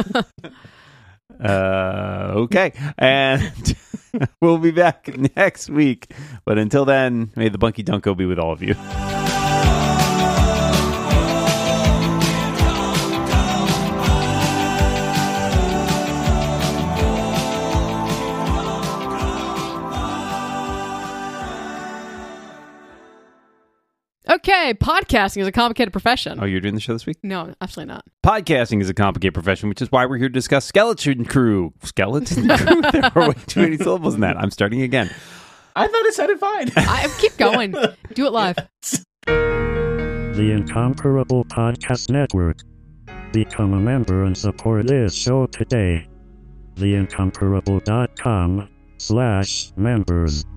[SPEAKER 1] uh, okay. And we'll be back next week. But until then, may the Bunky Dunko be with all of you.
[SPEAKER 2] Okay, podcasting is a complicated profession.
[SPEAKER 1] Oh, you're doing the show this week?
[SPEAKER 2] No, absolutely not.
[SPEAKER 1] Podcasting is a complicated profession, which is why we're here to discuss Skeleton Crew. Skeleton Crew? There are way too many syllables in that. I'm starting again.
[SPEAKER 3] I thought it sounded fine.
[SPEAKER 2] I keep going. Do it live.
[SPEAKER 4] The Incomparable Podcast Network. Become a member and support this show today. theincomparable.com slash members.